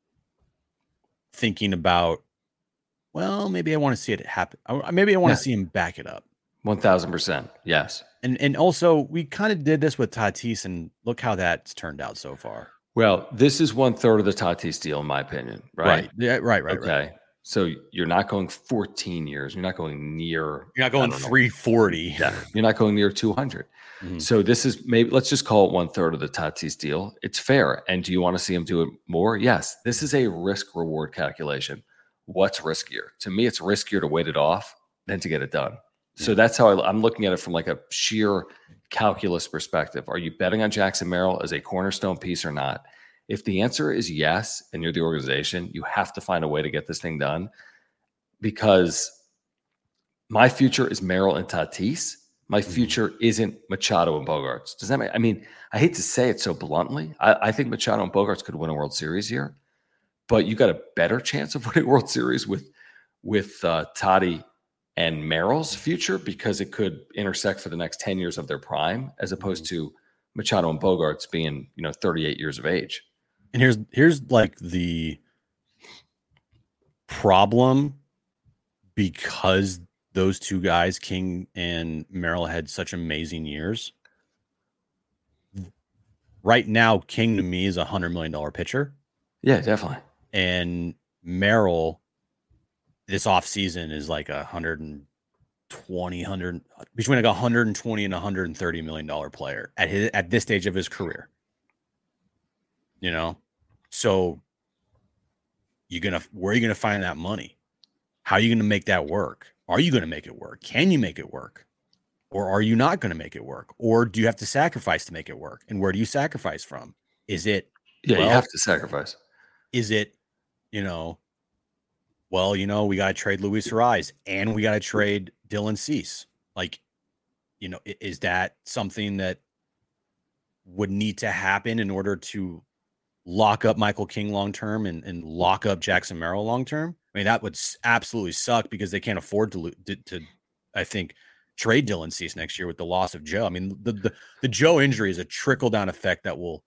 thinking about, well, maybe I want to see it happen. Maybe I want to see him back it up. 1,000%. Yes. And also, we kind of did this with Tatis, and look how that's turned out so far. Well, this is 1/3 of the Tatis deal, in my opinion. Right. Yeah. Right. Okay. Right. So you're not going 14 years. You're not going near. You're not going 340. Yeah. You're not going near 200. Mm-hmm. So this is let's just call it 1/3 of the Tatis deal. It's fair. And do you want to see him do it more? Yes. This is a risk reward calculation. What's riskier? To me, it's riskier to wait it off than to get it done. Yeah. So that's how I'm looking at it from like a sheer calculus perspective. Are you betting on Jackson Merrill as a cornerstone piece or not? If the answer is yes, and you're the organization, you have to find a way to get this thing done, because my future is Merrill and Tatis. My future isn't Machado and Bogaerts. Does that make? I mean, I hate to say it so bluntly. I think Machado and Bogaerts could win a World Series here, but you got a better chance of winning a World Series with Toddy and Merrill's future, because it could intersect for the next 10 years of their prime, as opposed to Machado and Bogaerts being 38 years of age. And here's like the problem, because those two guys, King and Merrill, had such amazing years. Right now, King to me is a $100 million pitcher. Yeah, definitely. And Merrill this offseason is like between like 120 and $130 million player at this stage of his career. So where are you gonna find that money? How are you gonna make that work? Are you gonna make it work? Can you make it work? Or are you not gonna make it work? Or do you have to sacrifice to make it work? And where do you sacrifice from? Is it you have to sacrifice. Is it, we got to trade Luis Arraez and we got to trade Dylan Cease. Like, is that something that would need to happen in order to lock up Michael King long-term and lock up Jackson Merrill long-term. I mean, that would absolutely suck because they can't afford to I think, trade Dylan Cease next year with the loss of Joe. I mean, the Joe injury is a trickle-down effect that will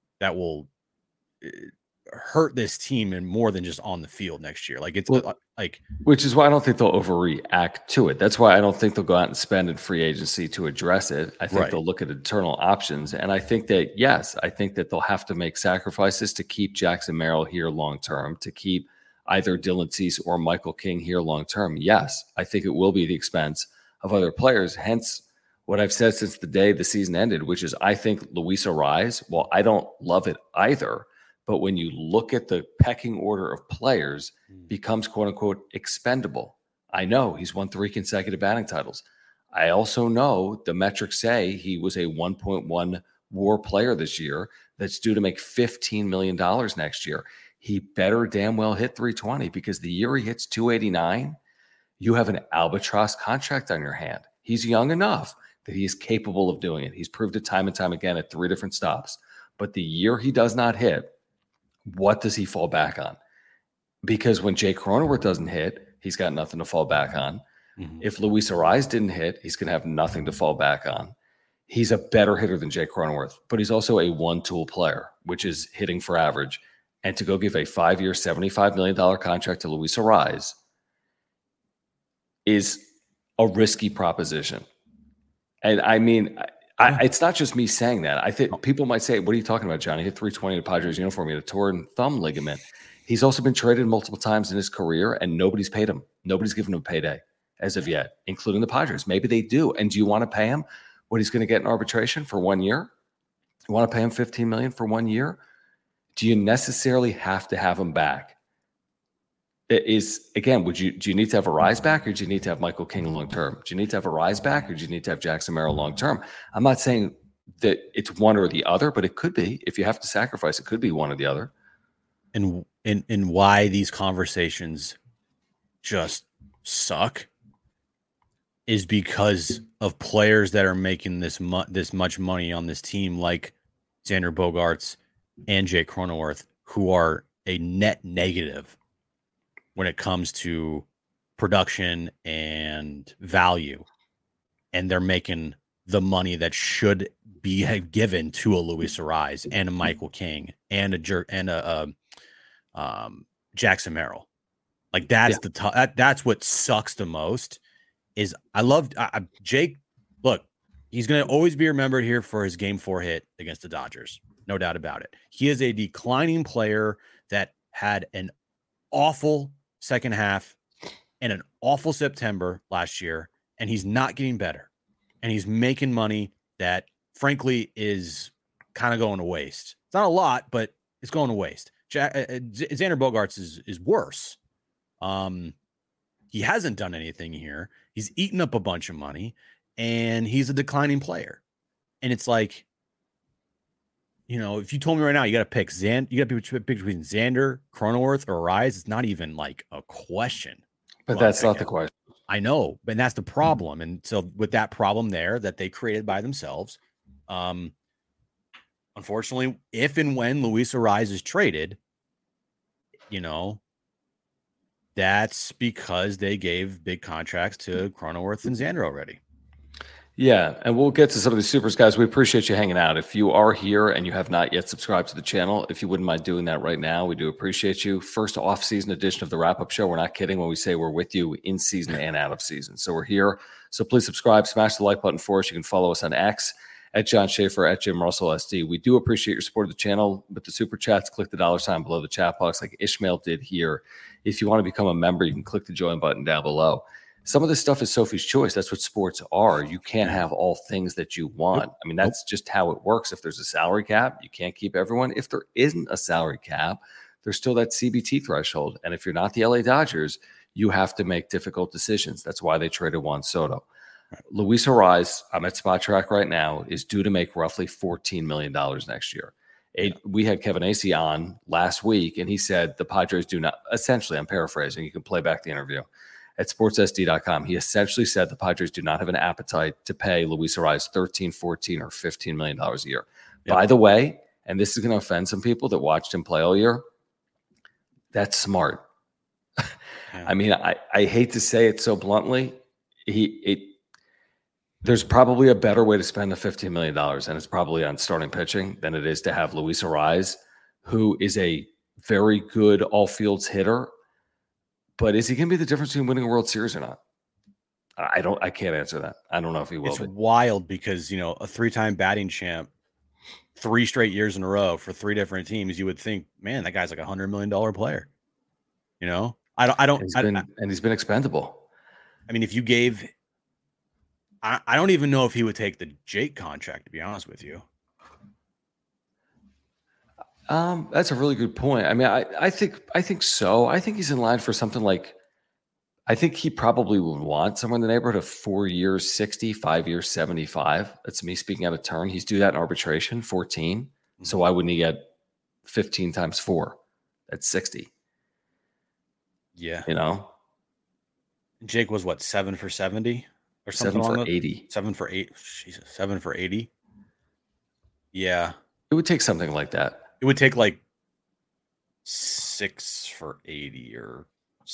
hurt this team and more than just on the field next year. Like which is why I don't think they'll overreact to it. That's why I don't think they'll go out and spend in free agency to address it. I think they'll look at internal options. And I think that, yes, I think that they'll have to make sacrifices to keep Jackson Merrill here long-term, to keep either Dylan Cease or Michael King here long-term. Yes, I think it will be the expense of other players. Hence what I've said since the day the season ended, which is I think Luis Arraez, well, I don't love it either, but when you look at the pecking order of players, becomes quote unquote expendable. I know he's won 3 consecutive batting titles. I also know the metrics say he was a 1.1 WAR player this year that's due to make $15 million next year. He better damn well hit 320 because the year he hits 289, you have an albatross contract on your hand. He's young enough that he is capable of doing it. He's proved it time and time again at 3 different stops. But the year he does not hit, what does he fall back on? Because when Jake Cronenworth doesn't hit, he's got nothing to fall back on. Mm-hmm. If Luis Arraez didn't hit, he's going to have nothing to fall back on. He's a better hitter than Jake Cronenworth, but he's also a one-tool player, which is hitting for average. And to go give a 5-year, $75 million contract to Luis Arraez is a risky proposition. And I mean, it's not just me saying that. I think people might say, what are you talking about, John? He hit 320 in a Padres uniform. He had a torn thumb ligament. He's also been traded multiple times in his career, and nobody's paid him. Nobody's given him a payday as of yet, including the Padres. Maybe they do. And do you want to pay him what he's going to get in arbitration for 1 year? You want to pay him $15 million for 1 year? Do you necessarily have to have him back? It is, again, do you need to have Arraez back, or do you need to have Michael King long term? Do you need to have Arraez back, or do you need to have Jackson Merrill long term? I'm not saying that it's one or the other, but it could be. If you have to sacrifice, it could be one or the other. And why these conversations just suck is because of players that are making this much money on this team, like Xander Bogaerts and Jake Cronenworth, who are a net negative when it comes to production and value. And they're making the money that should be given to a Luis Arraez and a Michael King and a Jackson Merrill. Like that's that's what sucks the most. Is I loved Jake. Look, he's going to always be remembered here for his Game 4 hit against the Dodgers. No doubt about it. He is a declining player that had an awful second half and an awful September last year, and he's not getting better. And he's making money that, frankly, is kind of going to waste. It's not a lot, but it's going to waste. Xander Bogaerts is worse. He hasn't done anything here. He's eaten up a bunch of money, and he's a declining player. And it's like, you know, if you told me right now, you got to pick you got to pick between Xander, Cronenworth, or Arraez, it's not even like a question. But that's not the question. I know, but that's the problem. And so with that problem there that they created by themselves, unfortunately, if and when Luis Arraez is traded, you know, that's because they gave big contracts to Cronenworth and Xander already. Yeah, and we'll get to some of the supers, guys. We appreciate you hanging out. If you are here and you have not yet subscribed to the channel, if you wouldn't mind doing that right now, we do appreciate you. First off-season edition of the Wrap-Up Show. We're not kidding when we say we're with you in season and out of season. So we're here. So please subscribe, smash the like button for us. You can follow us on X, at John Schaefer, at Jim Russell SD. We do appreciate your support of the channel. With the super chats, click the $ below the chat box like Ishmael did here. If you want to become a member, you can click the join button down below. Some of this stuff is Sophie's choice. That's what sports are. You can't have all things that you want. I mean, that's just how it works. If there's a salary cap, you can't keep everyone. If there isn't a salary cap, there's still that CBT threshold. And if you're not the LA Dodgers, you have to make difficult decisions. That's why they traded Juan Soto. Luis Arraez, I'm at Spot Track right now, is due to make roughly $14 million next year. We had Kevin Acee on last week, and he said the Padres do not, essentially, I'm paraphrasing, you can play back the interview, at sportsSD.com. He essentially said the Padres do not have an appetite to pay Luis Arraez $13, $14, or $15 million a year. Yep. By the way, and this is going to offend some people that watched him play all year. That's smart. Yeah. I mean, I hate to say it so bluntly. There's probably a better way to spend the $15 million, and it's probably on starting pitching than it is to have Luis Arraez, who is a very good all-fields hitter. But is he going to be the difference between winning a World Series or not? I can't answer that. I don't know if he will. It's wild because, a 3-time batting champ, 3 straight years in a row for 3 different teams, you would think, man, that guy's like $100 million player. He's been expendable. I mean, if you gave, I don't even know if he would take the Jake contract, to be honest with you. That's a really good point. I mean, I think so. I think he's in line for something like, I think he probably would want somewhere in the neighborhood of 4 years, 60, 5 years, 75. That's me speaking out of turn. He's due that in arbitration, 14. Mm-hmm. So why wouldn't he get 15 times 4? That's 60. Yeah. Jake was what, 7 for 70 or something? 7 for 80. 7 for 8. Jesus, 7 for 80. Yeah. It would take something like that. It would take like 6 for 80 or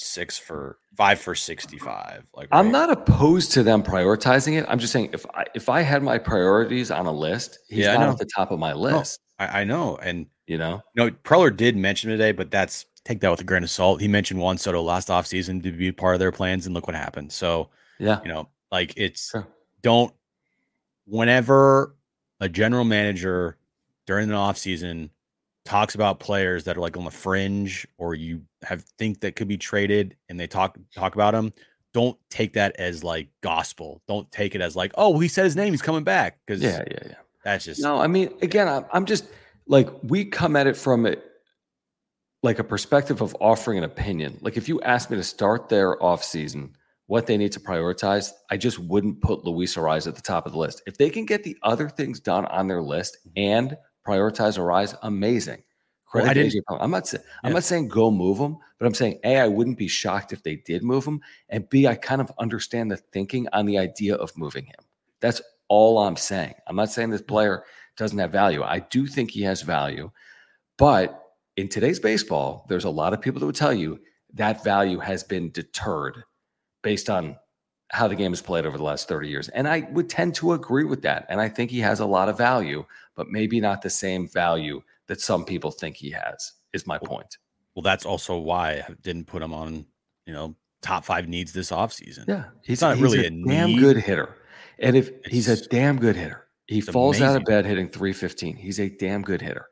5 for 65. Like, right? I'm not opposed to them prioritizing it. I'm just saying if I had my priorities on a list, he's not at the top of my list. No, I know. And Preller did mention today, but take that with a grain of salt. He mentioned Juan Soto last offseason to be part of their plans, and look what happened. So yeah, it's sure. Whenever a general manager during the offseason talks about players that are like on the fringe or you think that could be traded and they talk about them, don't take that as like gospel. Don't take it as like, oh, he said his name, he's coming back. Because that's just no. I mean, again, I'm just like, we come at it from it like a perspective of offering an opinion. Like, if you asked me to start their offseason, what they need to prioritize, I just wouldn't put Luis Arraez at the top of the list. If they can get the other things done on their list and prioritize Arraez, amazing. I'm not saying go move him, but I'm saying A, I wouldn't be shocked if they did move him, and B, I kind of understand the thinking on the idea of moving him. That's all I'm saying. I'm not saying this player doesn't have value. I do think he has value, but in today's baseball, there's a lot of people that would tell you that value has been deterred based on how the game is played over the last 30 years. And I would tend to agree with that. And I think he has a lot of value, but maybe not the same value that some people think he has, is my point. Well, that's also why I didn't put him on, top 5 needs this offseason. Yeah. He's not really a damn good hitter. And if he's a damn good hitter, he falls out of bed hitting 315. He's a damn good hitter.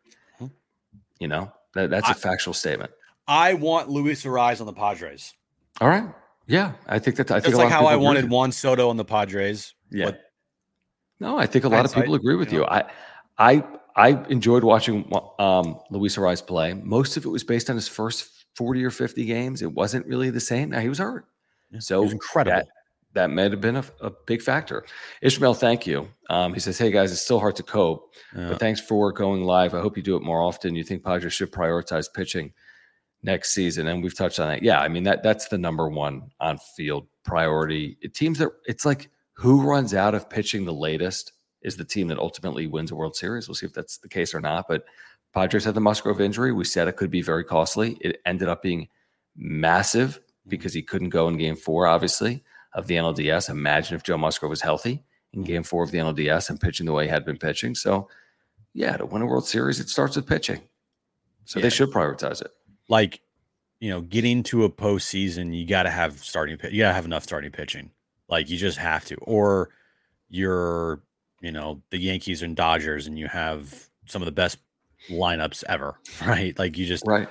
That's a factual statement. I want Luis Arraez on the Padres. All right. Yeah. I think that's like how I wanted Juan Soto on the Padres. Yeah. No, I think a lot of people agree with you. I enjoyed watching Luis Arraez play. Most of it was based on his first 40 or 50 games. It wasn't really the same. Now, he was hurt. So it was incredible. That may have been a big factor. Ishmael, thank you. He says, hey, guys, it's still hard to cope, but thanks for going live. I hope you do it more often. You think Padres should prioritize pitching next season? And we've touched on that. Yeah, I mean, that's the number one on-field priority. It's like who runs out of pitching the latest is the team that ultimately wins a World Series. We'll see if that's the case or not. But Padres had the Musgrove injury. We said it could be very costly. It ended up being massive because he couldn't go in Game 4, obviously, of the NLDS. Imagine if Joe Musgrove was healthy in Game 4 of the NLDS and pitching the way he had been pitching. So, yeah, to win a World Series, it starts with pitching. So they should prioritize it. Like, getting to a postseason, you got to have you got to have enough starting pitching. Like, you just have to. Or you're the Yankees and Dodgers, and you have some of the best lineups ever, right? Like, you just, right.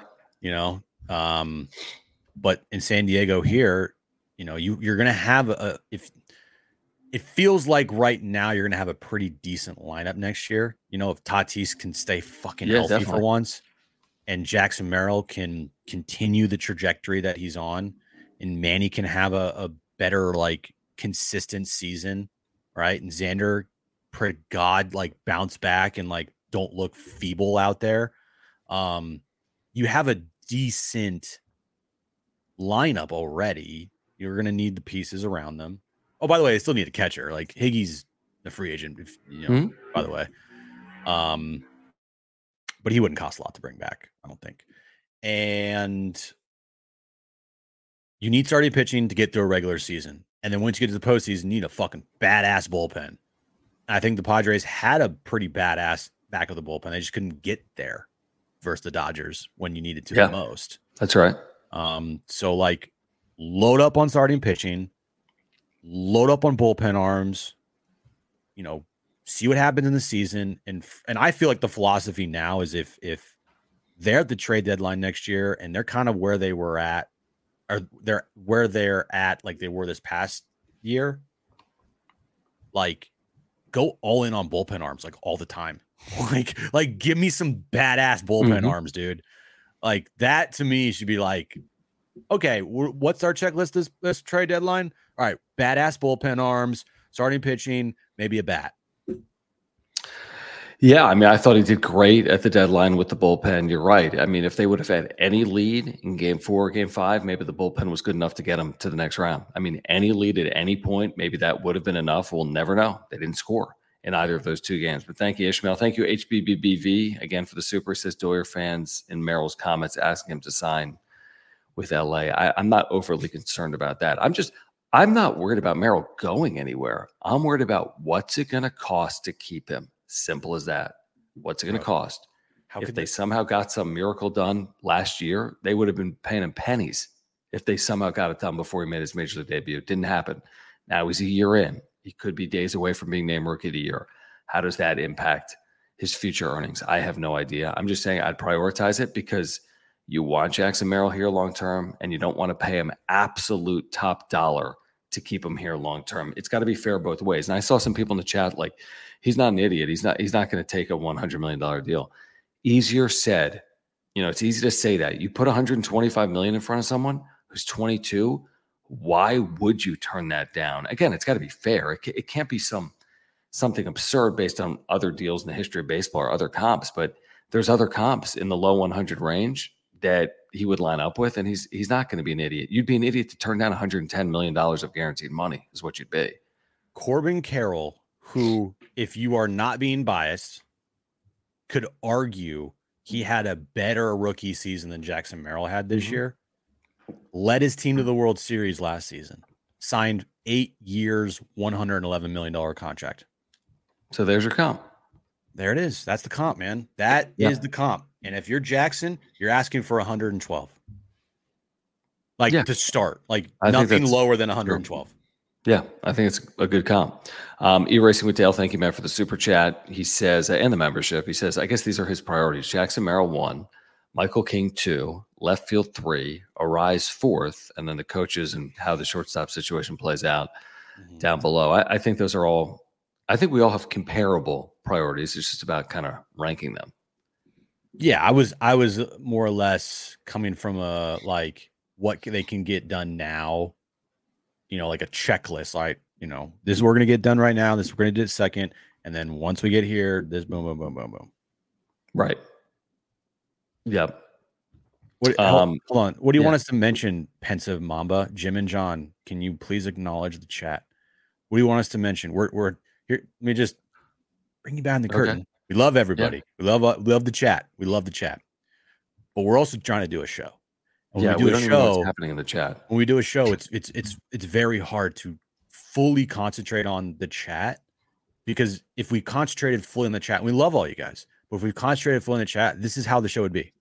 But in San Diego here, you're going to have if it feels like right now you're going to have a pretty decent lineup next year. If Tatis can stay fucking healthy definitely. For once, and Jackson Merrill can continue the trajectory that he's on, and Manny can have a better, like, consistent season, right? And Xander, pray God, like, bounce back and, like, don't look feeble out there. You have a decent lineup already. You're going to need the pieces around them. Oh, by the way, they still need a catcher. Like, Higgy's the free agent, by the way. but he wouldn't cost a lot to bring back, I don't think. And you need starting pitching to get through a regular season. And then once you get to the postseason, you need a fucking badass bullpen. I think the Padres had a pretty badass back of the bullpen. They just couldn't get there versus the Dodgers when you needed to the most. That's right. So like load up on starting pitching, load up on bullpen arms, see what happens in the season. And I feel like the philosophy now is if they're at the trade deadline next year and they're kind of where they were at, or they're where they're at like they were this past year, like go all in on bullpen arms like all the time. like give me some badass bullpen arms, dude. Like that to me should be like, okay, what's our checklist this trade deadline? All right, badass bullpen arms, starting pitching, maybe a bat. Yeah, I mean, I thought he did great at the deadline with the bullpen. You're right. I mean, if they would have had any lead in game 4 or game 5, maybe the bullpen was good enough to get them to the next round. I mean, any lead at any point, maybe that would have been enough. We'll never know. They didn't score in either of those 2 games. But thank you, Ishmael. Thank you, HBBBV, again for the super. It says Doyer fans in Merrill's comments asking him to sign with LA. I'm not overly concerned about that. I'm not worried about Merrill going anywhere. I'm worried about what's it going to cost to keep him. Simple as that. What's it going to cost? If they somehow got some miracle done last year, they would have been paying him pennies if they somehow got it done before he made his major league debut. It didn't happen. Now he's a year in. He could be days away from being named Rookie of the Year. How does that impact his future earnings? I have no idea. I'm just saying I'd prioritize it because you want Jackson Merrill here long-term and you don't want to pay him absolute top dollar to keep him here long-term. It's got to be fair both ways. And I saw some people in the chat like, he's not an idiot. He's not going to take a $100 million deal. Easier said. It's easy to say that. You put $125 million in front of someone who's 22. Why would you turn that down? Again, it's got to be fair. It can't be something absurd based on other deals in the history of baseball or other comps. But there's other comps in the low 100 range that he would line up with, and he's not going to be an idiot. You'd be an idiot to turn down $110 million of guaranteed money is what you'd be. Corbin Carroll, who, if you are not being biased, could argue he had a better rookie season than Jackson Merrill had this year, led his team to the World Series last season, signed 8 years, $111 million contract. So there's your comp. There it is. That's the comp, man. That is the comp. And if you're Jackson, you're asking for 112. To start. Nothing lower than 112. Yeah, I think it's a good comp. E-Racing with Dale, thank you, man, for the super chat. He says, and the membership, he says, I guess these are his priorities. Jackson Merrill 1, Michael King 2, left field 3, Arise 4th, and then the coaches and how the shortstop situation plays out down below. I think those are all, I think we all have comparable priorities. It's just about kind of ranking them. Yeah, I was more or less coming from what they can get done now, like a checklist, like, this is what we're going to get done right now. This we're going to do it second. And then once we get here, this boom, boom, boom, boom, boom. Right. Yep. Hold on. What do you want us to mention, Pensive Mamba? Jim and John, can you please acknowledge the chat? What do you want us to mention? We're here. Let me just bring you behind the curtain. Okay. We love everybody. Yeah. We love the chat. We love the chat. But we're also trying to do a show. We don't even know what's happening in the chat. When we do a show, it's very hard to fully concentrate on the chat, because if we concentrated fully on the chat, we love all you guys. But if we concentrated fully on the chat, this is how the show would be.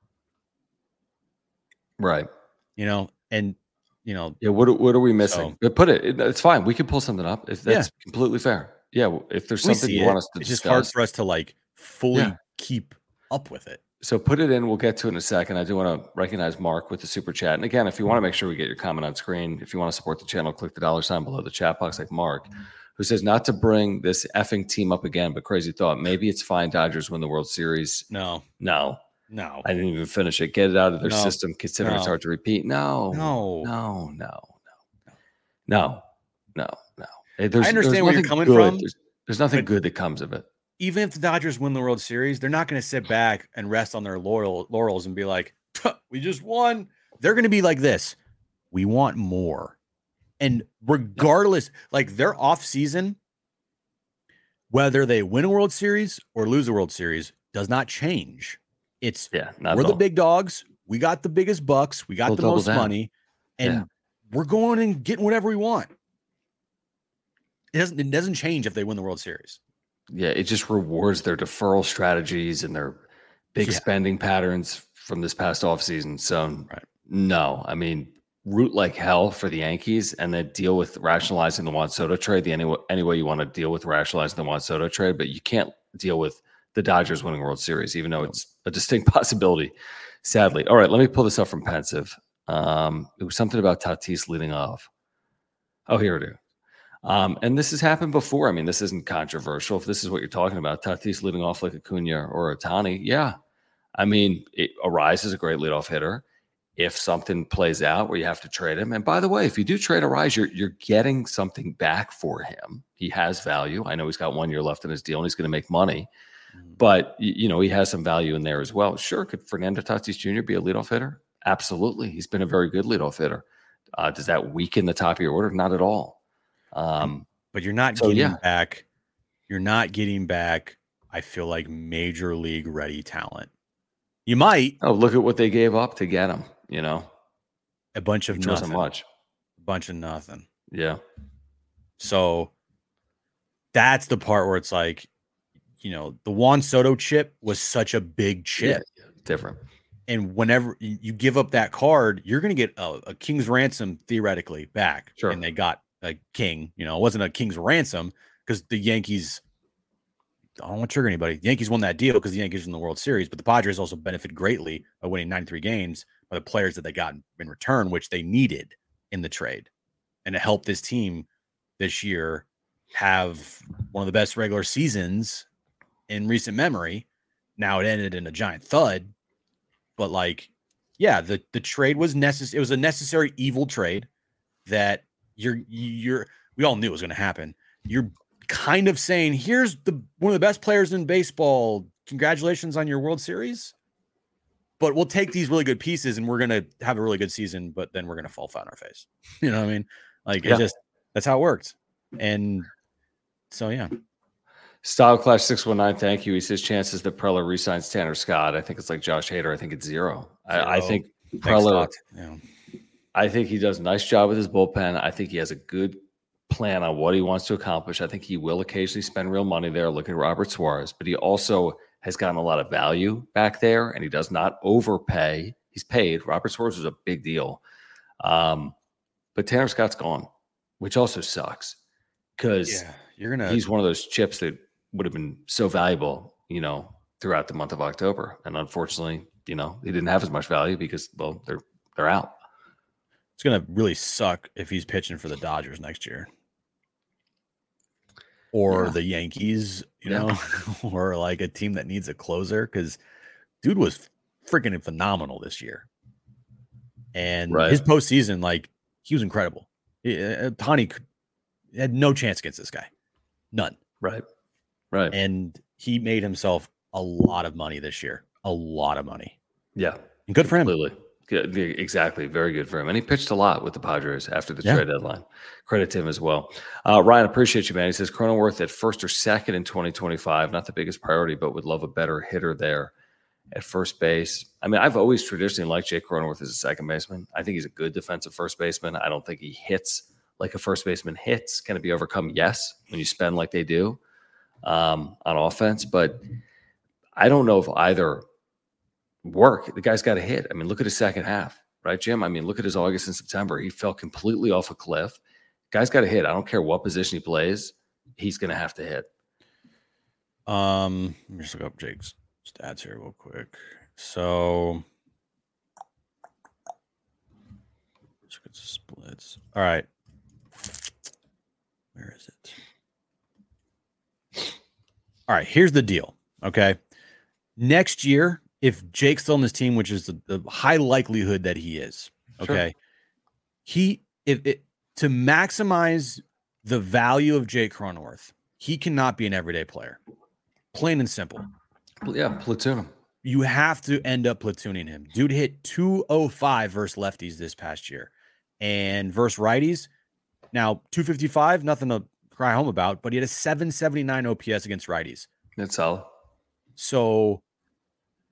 Right. Yeah. What are we missing? So, it's fine. We can pull something up if that's completely fair. Yeah. If there's something you want us to discuss. It's just hard for us to fully keep up with it. So put it in. We'll get to it in a second. I do want to recognize Mark with the super chat. And again, if you want to make sure we get your comment on screen, if you want to support the channel, click the $sign below the chat box, like Mark, who says not to bring this effing team up again, but crazy thought. Maybe it's fine Dodgers win the World Series. No. I didn't even finish it. Get it out of their system, considering it's hard to repeat. No. I understand where you're coming from. There's nothing good that comes of it. Even if the Dodgers win the World Series, they're not going to sit back and rest on their laurels and be like, we just won. They're going to be like this. We want more. And regardless, their off season, whether they win a World Series or lose a World Series, does not change. It's we're the big dogs. We got the biggest bucks. We got the most money, and we're going and getting whatever we want. It doesn't change if they win the World Series. Yeah, it just rewards their deferral strategies and their big spending patterns from this past offseason. So, no, I mean, root like hell for the Yankees and then deal with rationalizing the Juan Soto trade any way you want to deal with rationalizing the Juan Soto trade, but you can't deal with the Dodgers winning World Series, even though it's a distinct possibility, sadly. All right, let me pull this up from Pensive. It was something about Tatis leading off. Oh, here it is. And this has happened before. I mean, this isn't controversial. If this is what you're talking about, Tatis leading off like Acuna or Ohtani, yeah. I mean, Arraez is a great leadoff hitter. If something plays out where you have to trade him, and by the way, if you do trade Arraez, you're getting something back for him. He has value. I know he's got 1 year left in his deal, and he's going to make money. But, he has some value in there as well. Sure, could Fernando Tatis Jr. be a leadoff hitter? Absolutely. He's been a very good leadoff hitter. Does that weaken the top of your order? Not at all. But you're not getting back. You're not getting back, I feel like, major league ready talent. You might. Oh, look at what they gave up to get him, A bunch of nothing. Much. A bunch of nothing. Yeah. So that's the part where it's like, the Juan Soto chip was such a big chip. Yeah, different. And whenever you give up that card, you're going to get a king's ransom theoretically back. Sure. And they got a king. It wasn't a king's ransom because the Yankees, I don't want to trigger anybody. The Yankees won that deal because the Yankees won the World Series, but the Padres also benefit greatly by winning 93 games by the players that they got in return, which they needed in the trade. And to help this team this year have one of the best regular seasons in recent memory. Now it ended in a giant thud, but the trade was necessary. It was a necessary evil trade that we all knew it was going to happen. You're kind of saying, here's one of the best players in baseball. Congratulations on your World Series. But we'll take these really good pieces and we're going to have a really good season, but then we're going to fall flat on our face. You know what I mean? That's how it worked. And so, yeah. Style Clash 619, thank you. He says chances that Preller resigns Tanner Scott. I think it's like Josh Hader. I think it's zero. I think Preller, I think he does a nice job with his bullpen. I think he has a good plan on what he wants to accomplish. I think he will occasionally spend real money there. Look at Robert Suarez, but he also has gotten a lot of value back there, and he does not overpay. He's paid. Robert Suarez was a big deal. But Tanner Scott's gone, which also sucks because he's one of those chips that would have been so valuable, throughout the month of October. And unfortunately, he didn't have as much value because, they're out. It's going to really suck if he's pitching for the Dodgers next year. Or the Yankees, or like a team that needs a closer, because dude was freaking phenomenal this year. And his postseason, he was incredible. Tani had no chance against this guy. None. Right. And he made himself a lot of money this year. A lot of money. Yeah. And good for him. Absolutely. Good, exactly. Very good for him. And he pitched a lot with the Padres after the trade deadline. Credit to him as well. Ryan, appreciate you, man. He says Cronenworth at first or second in 2025. Not the biggest priority, but would love a better hitter there at first base. I mean, I've always traditionally liked Jake Cronenworth as a second baseman. I think he's a good defensive first baseman. I don't think he hits like a first baseman hits. Can it be overcome? Yes, when you spend like they do on offense. But I don't know if either work. The guy's got to hit. I mean, look at his second half, right, Jim? I mean, look at his August and September. He fell completely off a cliff. Guy's got to hit. I don't care what position he plays. He's going to have to hit. Let me just look up Jake's stats here real quick. So let's look at the splits. All right. Where is it? All right. Here's the deal. Okay. Next year, if Jake's still on this team, which is the high likelihood that he is, okay, to maximize the value of Jake Cronenworth, he cannot be an everyday player. Plain and simple. Yeah, platoon him. You have to end up platooning him. Dude hit 205 versus lefties this past year. And versus righties, now 255, nothing to cry home about, but he had a 779 OPS against righties. That's solid. So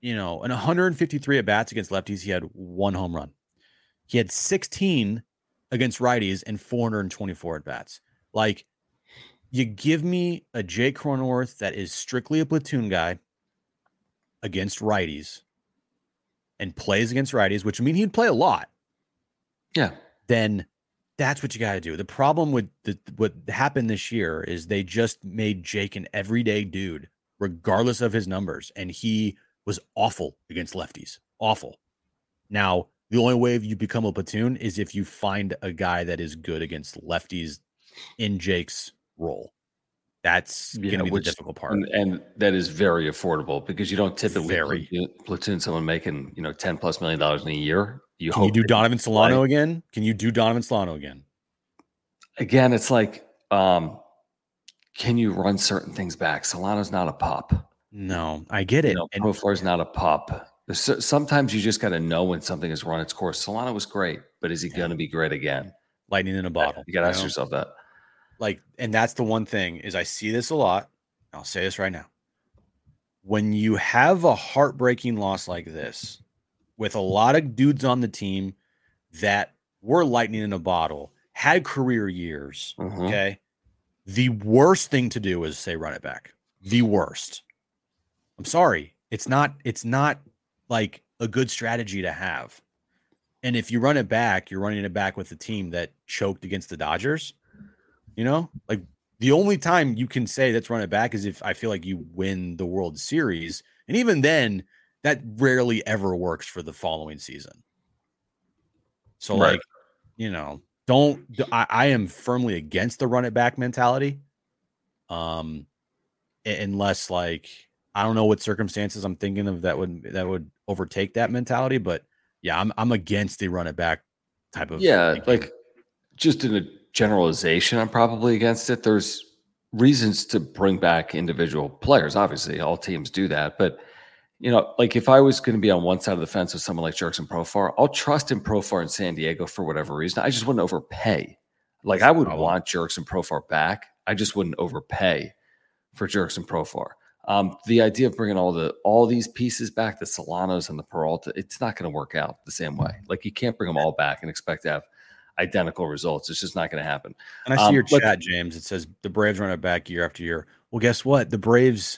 in 153 at bats against lefties, he had 1 home run. He had 16 against righties and 424 at bats. Like, you give me a Jake Cronenworth that is strictly a platoon guy against righties and plays against righties, which would mean he'd play a lot. Yeah. Then that's what you got to do. The problem with what happened this year is they just made Jake an everyday dude, regardless of his numbers. And he was awful against lefties. Awful. Now, the only way you become a platoon is if you find a guy that is good against lefties in Jake's role. That's going to be the difficult part. And that is very affordable because you don't typically platoon someone making, $10+ million in a year. Can you do Donovan Solano again? Can you do Donovan Solano again? Again, it's like, can you run certain things back? Solano's not a pup. No, I get it. Profar's not a pup. Sometimes you just got to know when something has run its course. Solano was great, but is he going to be great again? Lightning in a bottle. You got to ask yourself that. And that's the one thing is I see this a lot. I'll say this right now. When you have a heartbreaking loss like this with a lot of dudes on the team that were lightning in a bottle, had career years, okay? The worst thing to do is say run it back. The worst. I'm sorry. It's not like a good strategy to have. And if you run it back, you're running it back with a team that choked against the Dodgers. Like the only time you can say let's run it back is if I feel like you win the World Series. And even then, that rarely ever works for the following season. So I am firmly against the run it back mentality. Unless I don't know what circumstances I'm thinking of that would overtake that mentality, but yeah, I'm against the run it back type of thinking. Just in a generalization, I'm probably against it. There's reasons to bring back individual players. Obviously, all teams do that. But, if I was going to be on one side of the fence with someone like Jurickson Profar, I'll trust in Profar in San Diego for whatever reason. I just wouldn't overpay. I would want Jurickson Profar back. I just wouldn't overpay for Jurickson Profar. The idea of bringing all these pieces back, the Solanos and the Peralta, it's not going to work out the same way. You can't bring them all back and expect to have identical results. It's just not going to happen. And I see your chat, James. It says the Braves run it back year after year. Well, guess what? The Braves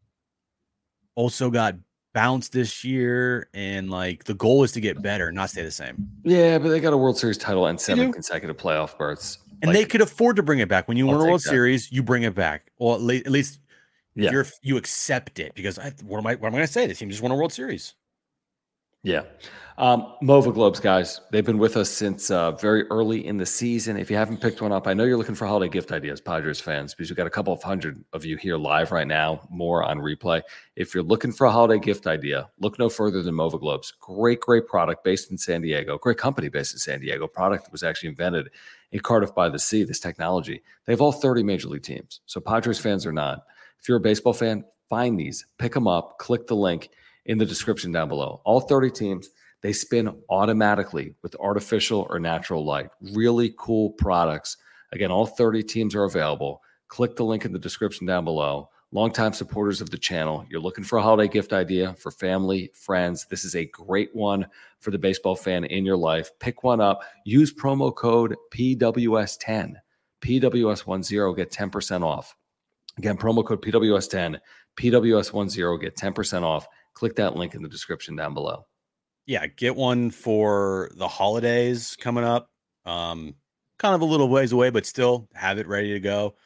also got bounced this year, and the goal is to get better, not stay the same. Yeah, but they got a World Series title and 7 consecutive playoff berths. And they could afford to bring it back. When you win a World Series, you bring it back. Well, at least you accept it because what am I going to say? The team just won a World Series. Yeah. Mova Globes, guys, they've been with us since very early in the season. If you haven't picked one up, I know you're looking for holiday gift ideas, Padres fans, because we've got a couple of hundred of you here live right now, more on replay. If you're looking for a holiday gift idea, look no further than Mova Globes. Great product based in San Diego. Great company based in San Diego. Product that was actually invented in Cardiff by the Sea, this technology. They have all 30 major league teams. So Padres fans are not. If you're a baseball fan, find these, pick them up, click the link in the description down below. All 30 teams, they spin automatically with artificial or natural light. Really cool products. Again, all 30 teams are available. Click the link in the description down below. Longtime supporters of the channel, you're looking for a holiday gift idea for family, friends. This is a great one for the baseball fan in your life. Pick one up. Use promo code PWS10. PWS10, get 10% off. Again, promo code PWS10. PWS10, get 10% off. Click that link in the description down below. Yeah, get one for the holidays coming up. Kind of a little ways away, but still have it ready to go.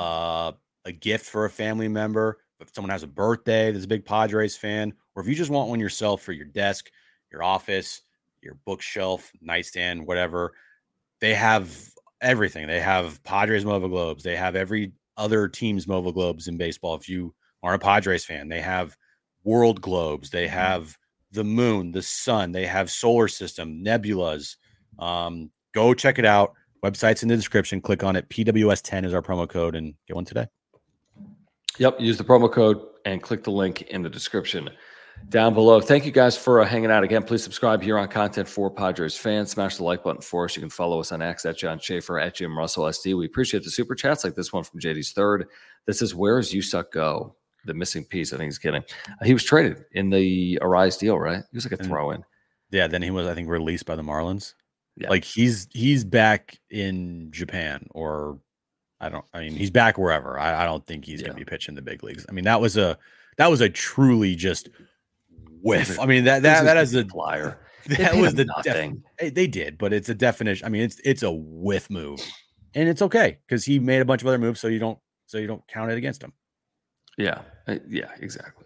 A gift for a family member. If someone has a birthday that's a big Padres fan, or if you just want one yourself for your desk, your office, your bookshelf, nightstand, whatever, they have everything. They have Padres Mova Globes. They have every other team's Mova Globes in baseball. If you aren't a Padres fan, they have World Globes. They have the moon, the sun. They have solar system, nebulas. Go check it out. Website's in the description. Click on it. PWS10 is our promo code and get one today. Yep. Use the promo code and click the link in the description down below. Thank you guys for hanging out again. Please subscribe here on Content for Padres Fans. Smash the like button for us. You can follow us on X at John Schaefer, at Jim Russell SD. We appreciate the super chats like this one from JD's Third. This is Where Is You Suck Go? the missing piece. I think he's kidding. He was traded in the Arise deal, right? He was like a throw-in. Yeah, then he was, I think, released by the Marlins. Yeah. Like he's back in Japan, or he's back wherever. I don't think he's going to be pitching the big leagues. I mean, that was a truly just whiff. I mean, that is a flyer. That was the nothing. They did, but it's a definition. I mean, it's a whiff move, and it's okay because he made a bunch of other moves, so you don't count it against him. Yeah, exactly.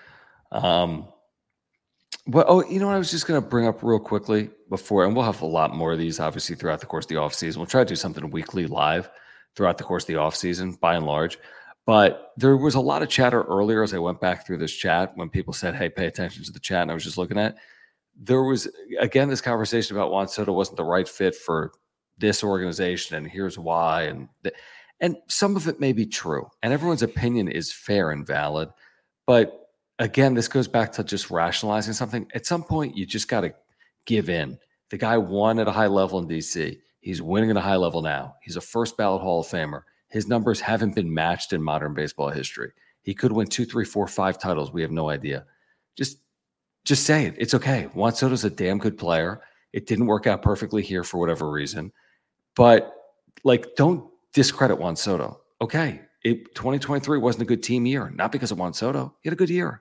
Well, you know what I was just going to bring up real quickly before, and we'll have a lot more of these obviously throughout the course of the offseason. We'll try to do something weekly live throughout the course of the offseason by and large. But there was a lot of chatter earlier as I went back through this chat when people said, hey, pay attention to the chat. And I was just looking at, there was, again, this conversation about Juan Soto wasn't the right fit for this organization. And here's why. And some of it may be true. And everyone's opinion is fair and valid. But again, this goes back to just rationalizing something. At some point, you just got to give in. The guy won at a high level in DC. He's winning at a high level now. He's a first ballot Hall of Famer. His numbers haven't been matched in modern baseball history. He could win 2, 3, 4, 5 titles. We have no idea. Just say it. It's okay. Juan Soto's a damn good player. It didn't work out perfectly here for whatever reason. But, don't discredit Juan Soto. Okay, 2023 wasn't a good team year. Not because of Juan Soto. He had a good year.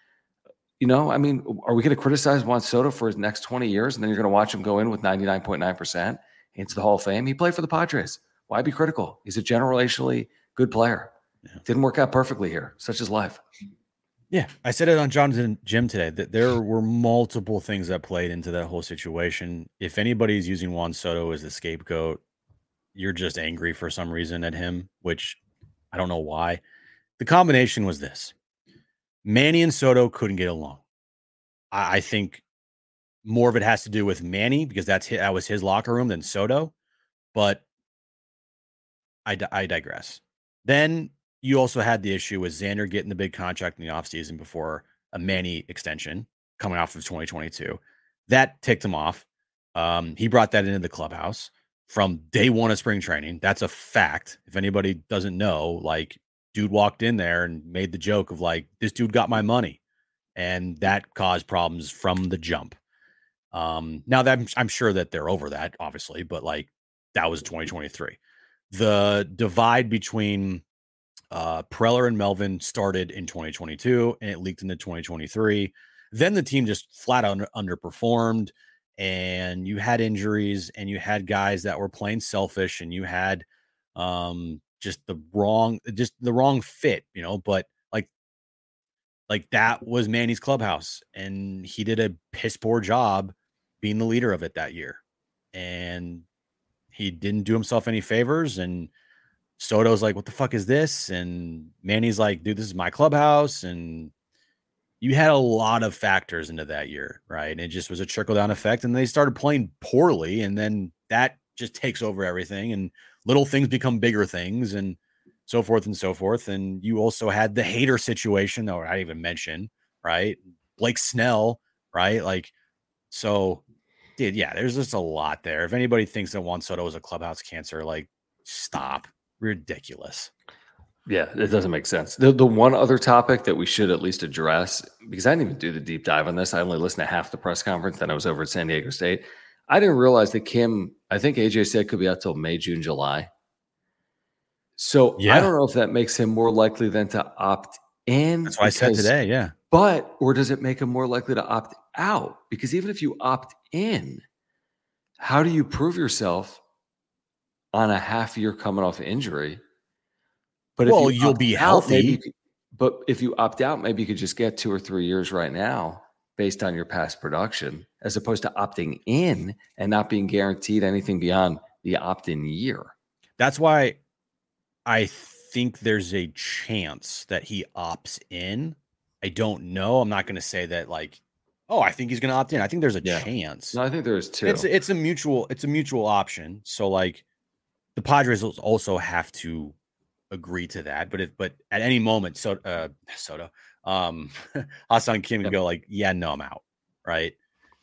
I mean, are we going to criticize Juan Soto for his next 20 years, and then you're going to watch him go in with 99.9% into the Hall of Fame? He played for the Padres. Why be critical? He's a generationally good player. Yeah. Didn't work out perfectly here. Such is life. Yeah. I said it on Jonathan Jim today that there were multiple things that played into that whole situation. If anybody's using Juan Soto as the scapegoat, you're just angry for some reason at him, which I don't know why. The combination was this. Manny and Soto couldn't get along. I think more of it has to do with Manny because that was his locker room than Soto, but I digress. Then you also had the issue with Xander getting the big contract in the offseason before a Manny extension coming off of 2022. That ticked him off. He brought that into the clubhouse from day one of spring training. That's a fact. If anybody doesn't know, dude walked in there and made the joke of this dude got my money. And that caused problems from the jump. Now that I'm sure that they're over that, obviously, but that was 2023. The divide between Preller and Melvin started in 2022 and it leaked into 2023. Then the team just flat out underperformed, and you had injuries, and you had guys that were playing selfish, and you had just the wrong fit, but that was Manny's clubhouse, and he did a piss poor job being the leader of it that year. And he didn't do himself any favors, and Soto's like, what the fuck is this? And Manny's like, dude, this is my clubhouse. And you had a lot of factors into that year, right? And it just was a trickle-down effect, and they started playing poorly, and then that just takes over everything, and little things become bigger things, and so forth and so forth. And you also had the Hader situation that I didn't even mention, right? Blake Snell, right? So, dude, yeah, there's just a lot there. If anybody thinks that Juan Soto is a clubhouse cancer, stop. Ridiculous. Yeah, it doesn't make sense. The one other topic that we should at least address, because I didn't even do the deep dive on this. I only listened to half the press conference. Then I was over at San Diego State. I didn't realize that Kim, I think AJ said, could be out till May, June, July. So yeah. I don't know if that makes him more likely than to opt in. That's what I said today, yeah. Or does it make him more likely to opt out? Because even if you opt in, how do you prove yourself on a half year coming off injury? But you'll be healthy. But if you opt out, maybe you could just get 2 or 3 years right now based on your past production, as opposed to opting in and not being guaranteed anything beyond the opt-in year. That's why I think there's a chance that he opts in. I don't know. I'm not going to say that I think he's going to opt in. I think there's a chance. No, I think there is too. It's a mutual option. So the Padres also have to agree to that. But at any moment, Soto, Ha-Seong Kim can go yeah, no, I'm out. Right.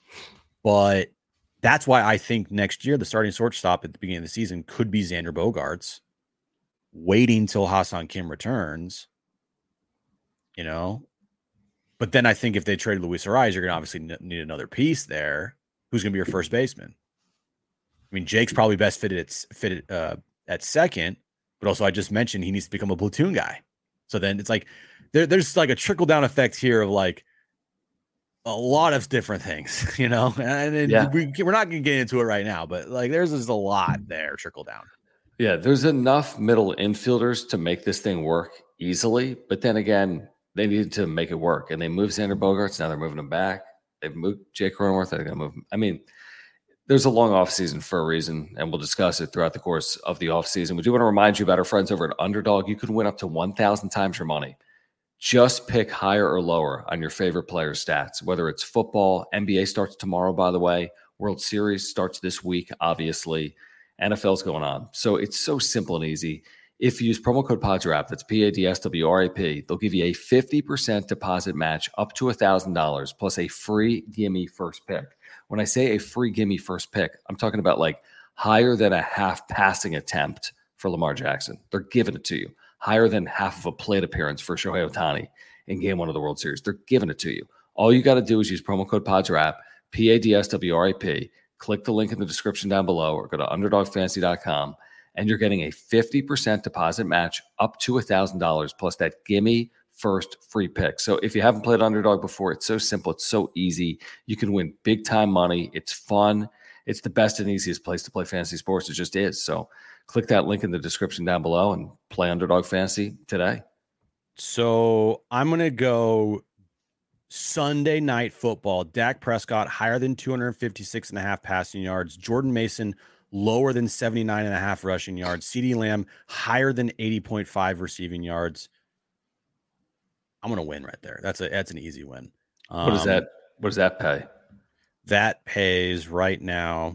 But that's why I think next year, the starting shortstop at the beginning of the season could be Xander Bogaerts, waiting till Ha-Seong Kim returns you know. But then I think if they traded Luis Arraez, you're going to obviously need another piece there. Who's going to be your first baseman? I mean, Jake's probably best fitted at second, but also I just mentioned he needs to become a platoon guy. So then it's like there's like a trickle down effect here of like a lot of different things, you know. And we're not going to get into it right now, but like there's just a lot there trickle down. Yeah, there's enough middle infielders to make this thing work easily, but then again, they needed to make it work, and they moved Xander Bogaerts. Now they're moving him back. They've moved Jake Cronenworth. They're going to move him. I mean, there's a long offseason for a reason, and we'll discuss it throughout the course of the offseason. We do want to remind you about our friends over at Underdog. You can win up to 1,000 times your money. Just pick higher or lower on your favorite player stats, whether it's football. NBA starts tomorrow, by the way. World Series starts this week, obviously. NFL's going on. So it's so simple and easy. If you use promo code PODSWRAP, that's PADSWRAP, they'll give you a 50% deposit match up to $1,000 plus a free gimme first pick. When I say a free gimme first pick, I'm talking about like higher than a half passing attempt for Lamar Jackson. They're giving it to you. Higher than half of a plate appearance for Shohei Ohtani in Game 1 of the World Series. They're giving it to you. All you got to do is use promo code PODSWRAP, PADSWRAP. Click the link in the description down below or go to UnderdogFantasy.com. And you're getting a 50% deposit match up to $1,000 plus that gimme first free pick. So if you haven't played Underdog before, it's so simple. It's so easy. You can win big time money. It's fun. It's the best and easiest place to play fantasy sports. It just is. So click that link in the description down below and play Underdog Fantasy today. So I'm going to go Sunday Night Football. Dak Prescott higher than 256.5 passing yards. Jordan Mason lower than 79.5 rushing yards. CeeDee Lamb higher than 80.5 receiving yards. I'm going to win right there. That's an easy win. What does that pay? That pays right now.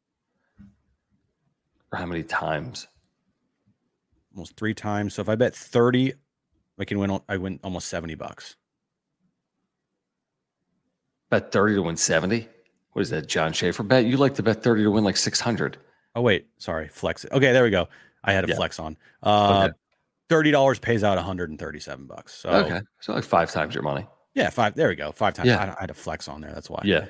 For how many times? Almost 3 times. So if I bet 30, I win almost $70. Bet 30 to win 70? What is that, John Schaefer bet? You like to bet 30 to win like 600. Oh, wait. Sorry. Flex it. Okay, there we go. I had a flex on. Okay. $30 pays out $137. So okay. So like 5 times your money. Yeah, 5. There we go. 5 times. Yeah. I had a flex on there. That's why. Yeah.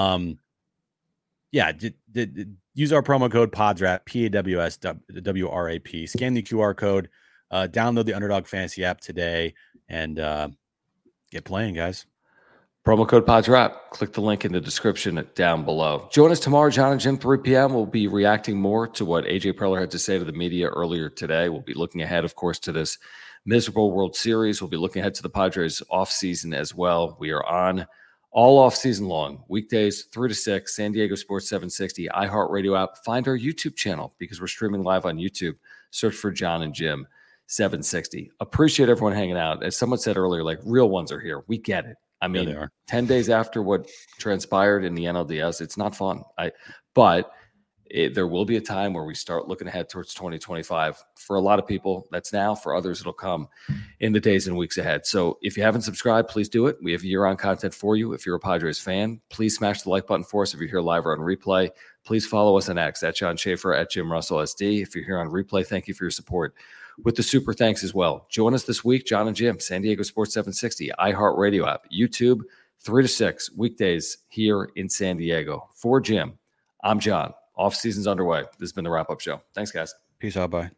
Use our promo code PODSWRAP, PADSWRAP. Scan the QR code. Download the Underdog Fantasy app today and get playing, guys. Promo code PODSWRAP. Click the link in the description down below. Join us tomorrow, John and Jim, 3 p.m. We'll be reacting more to what AJ Preller had to say to the media earlier today. We'll be looking ahead, of course, to this miserable World Series. We'll be looking ahead to the Padres offseason as well. We are on all offseason long, weekdays 3 to 6, San Diego Sports 760, iHeartRadio app. Find our YouTube channel because we're streaming live on YouTube. Search for John and Jim 760. Appreciate everyone hanging out. As someone said earlier, like real ones are here. We get it. I mean, 10 days after what transpired in the NLDS, it's not fun. But there will be a time where we start looking ahead towards 2025. For a lot of people, that's now. For others, it'll come in the days and weeks ahead. So if you haven't subscribed, please do it. We have year-round content for you. If you're a Padres fan, please smash the like button for us. If you're here live or on replay, please follow us on X, at John Schaefer, at Jim Russell SD. If you're here on replay, thank you for your support with the super thanks as well. Join us this week, John and Jim, San Diego Sports 760, iHeartRadio app, YouTube, 3 to 6, weekdays here in San Diego. For Jim, I'm John. Off season's underway. This has been the wrap-up show. Thanks, guys. Peace out. Bye.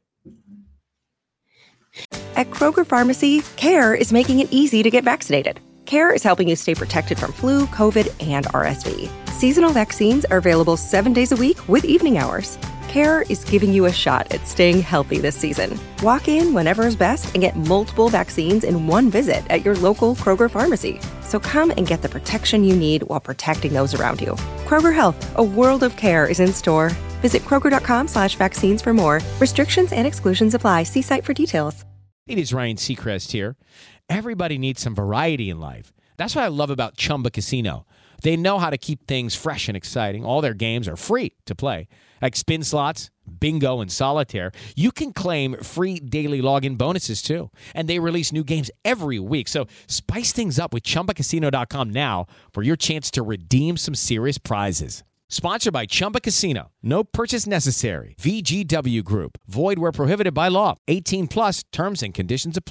At Kroger Pharmacy, CARE is making it easy to get vaccinated. CARE is helping you stay protected from flu, COVID, and RSV. Seasonal vaccines are available 7 days a week with evening hours. CARE is giving you a shot at staying healthy this season. Walk in whenever is best and get multiple vaccines in one visit at your local Kroger pharmacy. So come and get the protection you need while protecting those around you. Kroger Health, a world of care is in store. Visit Kroger.com/vaccines for more. Restrictions and exclusions apply. See site for details. It is Ryan Seacrest here. Everybody needs some variety in life. That's what I love about Chumba Casino. They know how to keep things fresh and exciting. All their games are free to play, like spin slots, bingo, and solitaire. You can claim free daily login bonuses, too. And they release new games every week. So spice things up with ChumbaCasino.com now for your chance to redeem some serious prizes. Sponsored by Chumba Casino. No purchase necessary. VGW Group. Void where prohibited by law. 18 plus terms and conditions apply.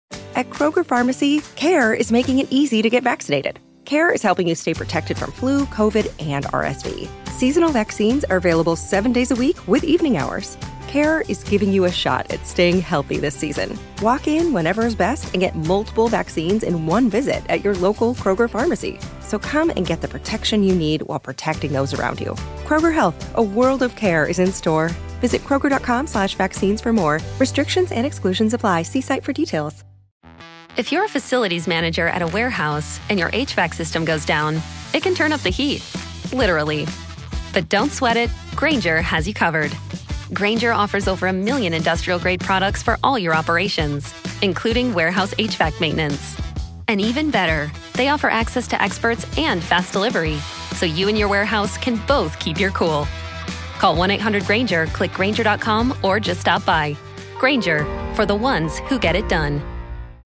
At Kroger Pharmacy, CARE is making it easy to get vaccinated. CARE is helping you stay protected from flu, COVID, and RSV. Seasonal vaccines are available 7 days a week with evening hours. CARE is giving you a shot at staying healthy this season. Walk in whenever is best and get multiple vaccines in one visit at your local Kroger Pharmacy. So come and get the protection you need while protecting those around you. Kroger Health, a world of care is in store. Visit Kroger.com/vaccines for more. Restrictions and exclusions apply. See site for details. If you're a facilities manager at a warehouse and your HVAC system goes down, it can turn up the heat, literally. But don't sweat it, Grainger has you covered. Grainger offers over 1 million industrial-grade products for all your operations, including warehouse HVAC maintenance. And even better, they offer access to experts and fast delivery, so you and your warehouse can both keep your cool. Call 1-800-GRAINGER, click Grainger.com, or just stop by. Grainger, for the ones who get it done.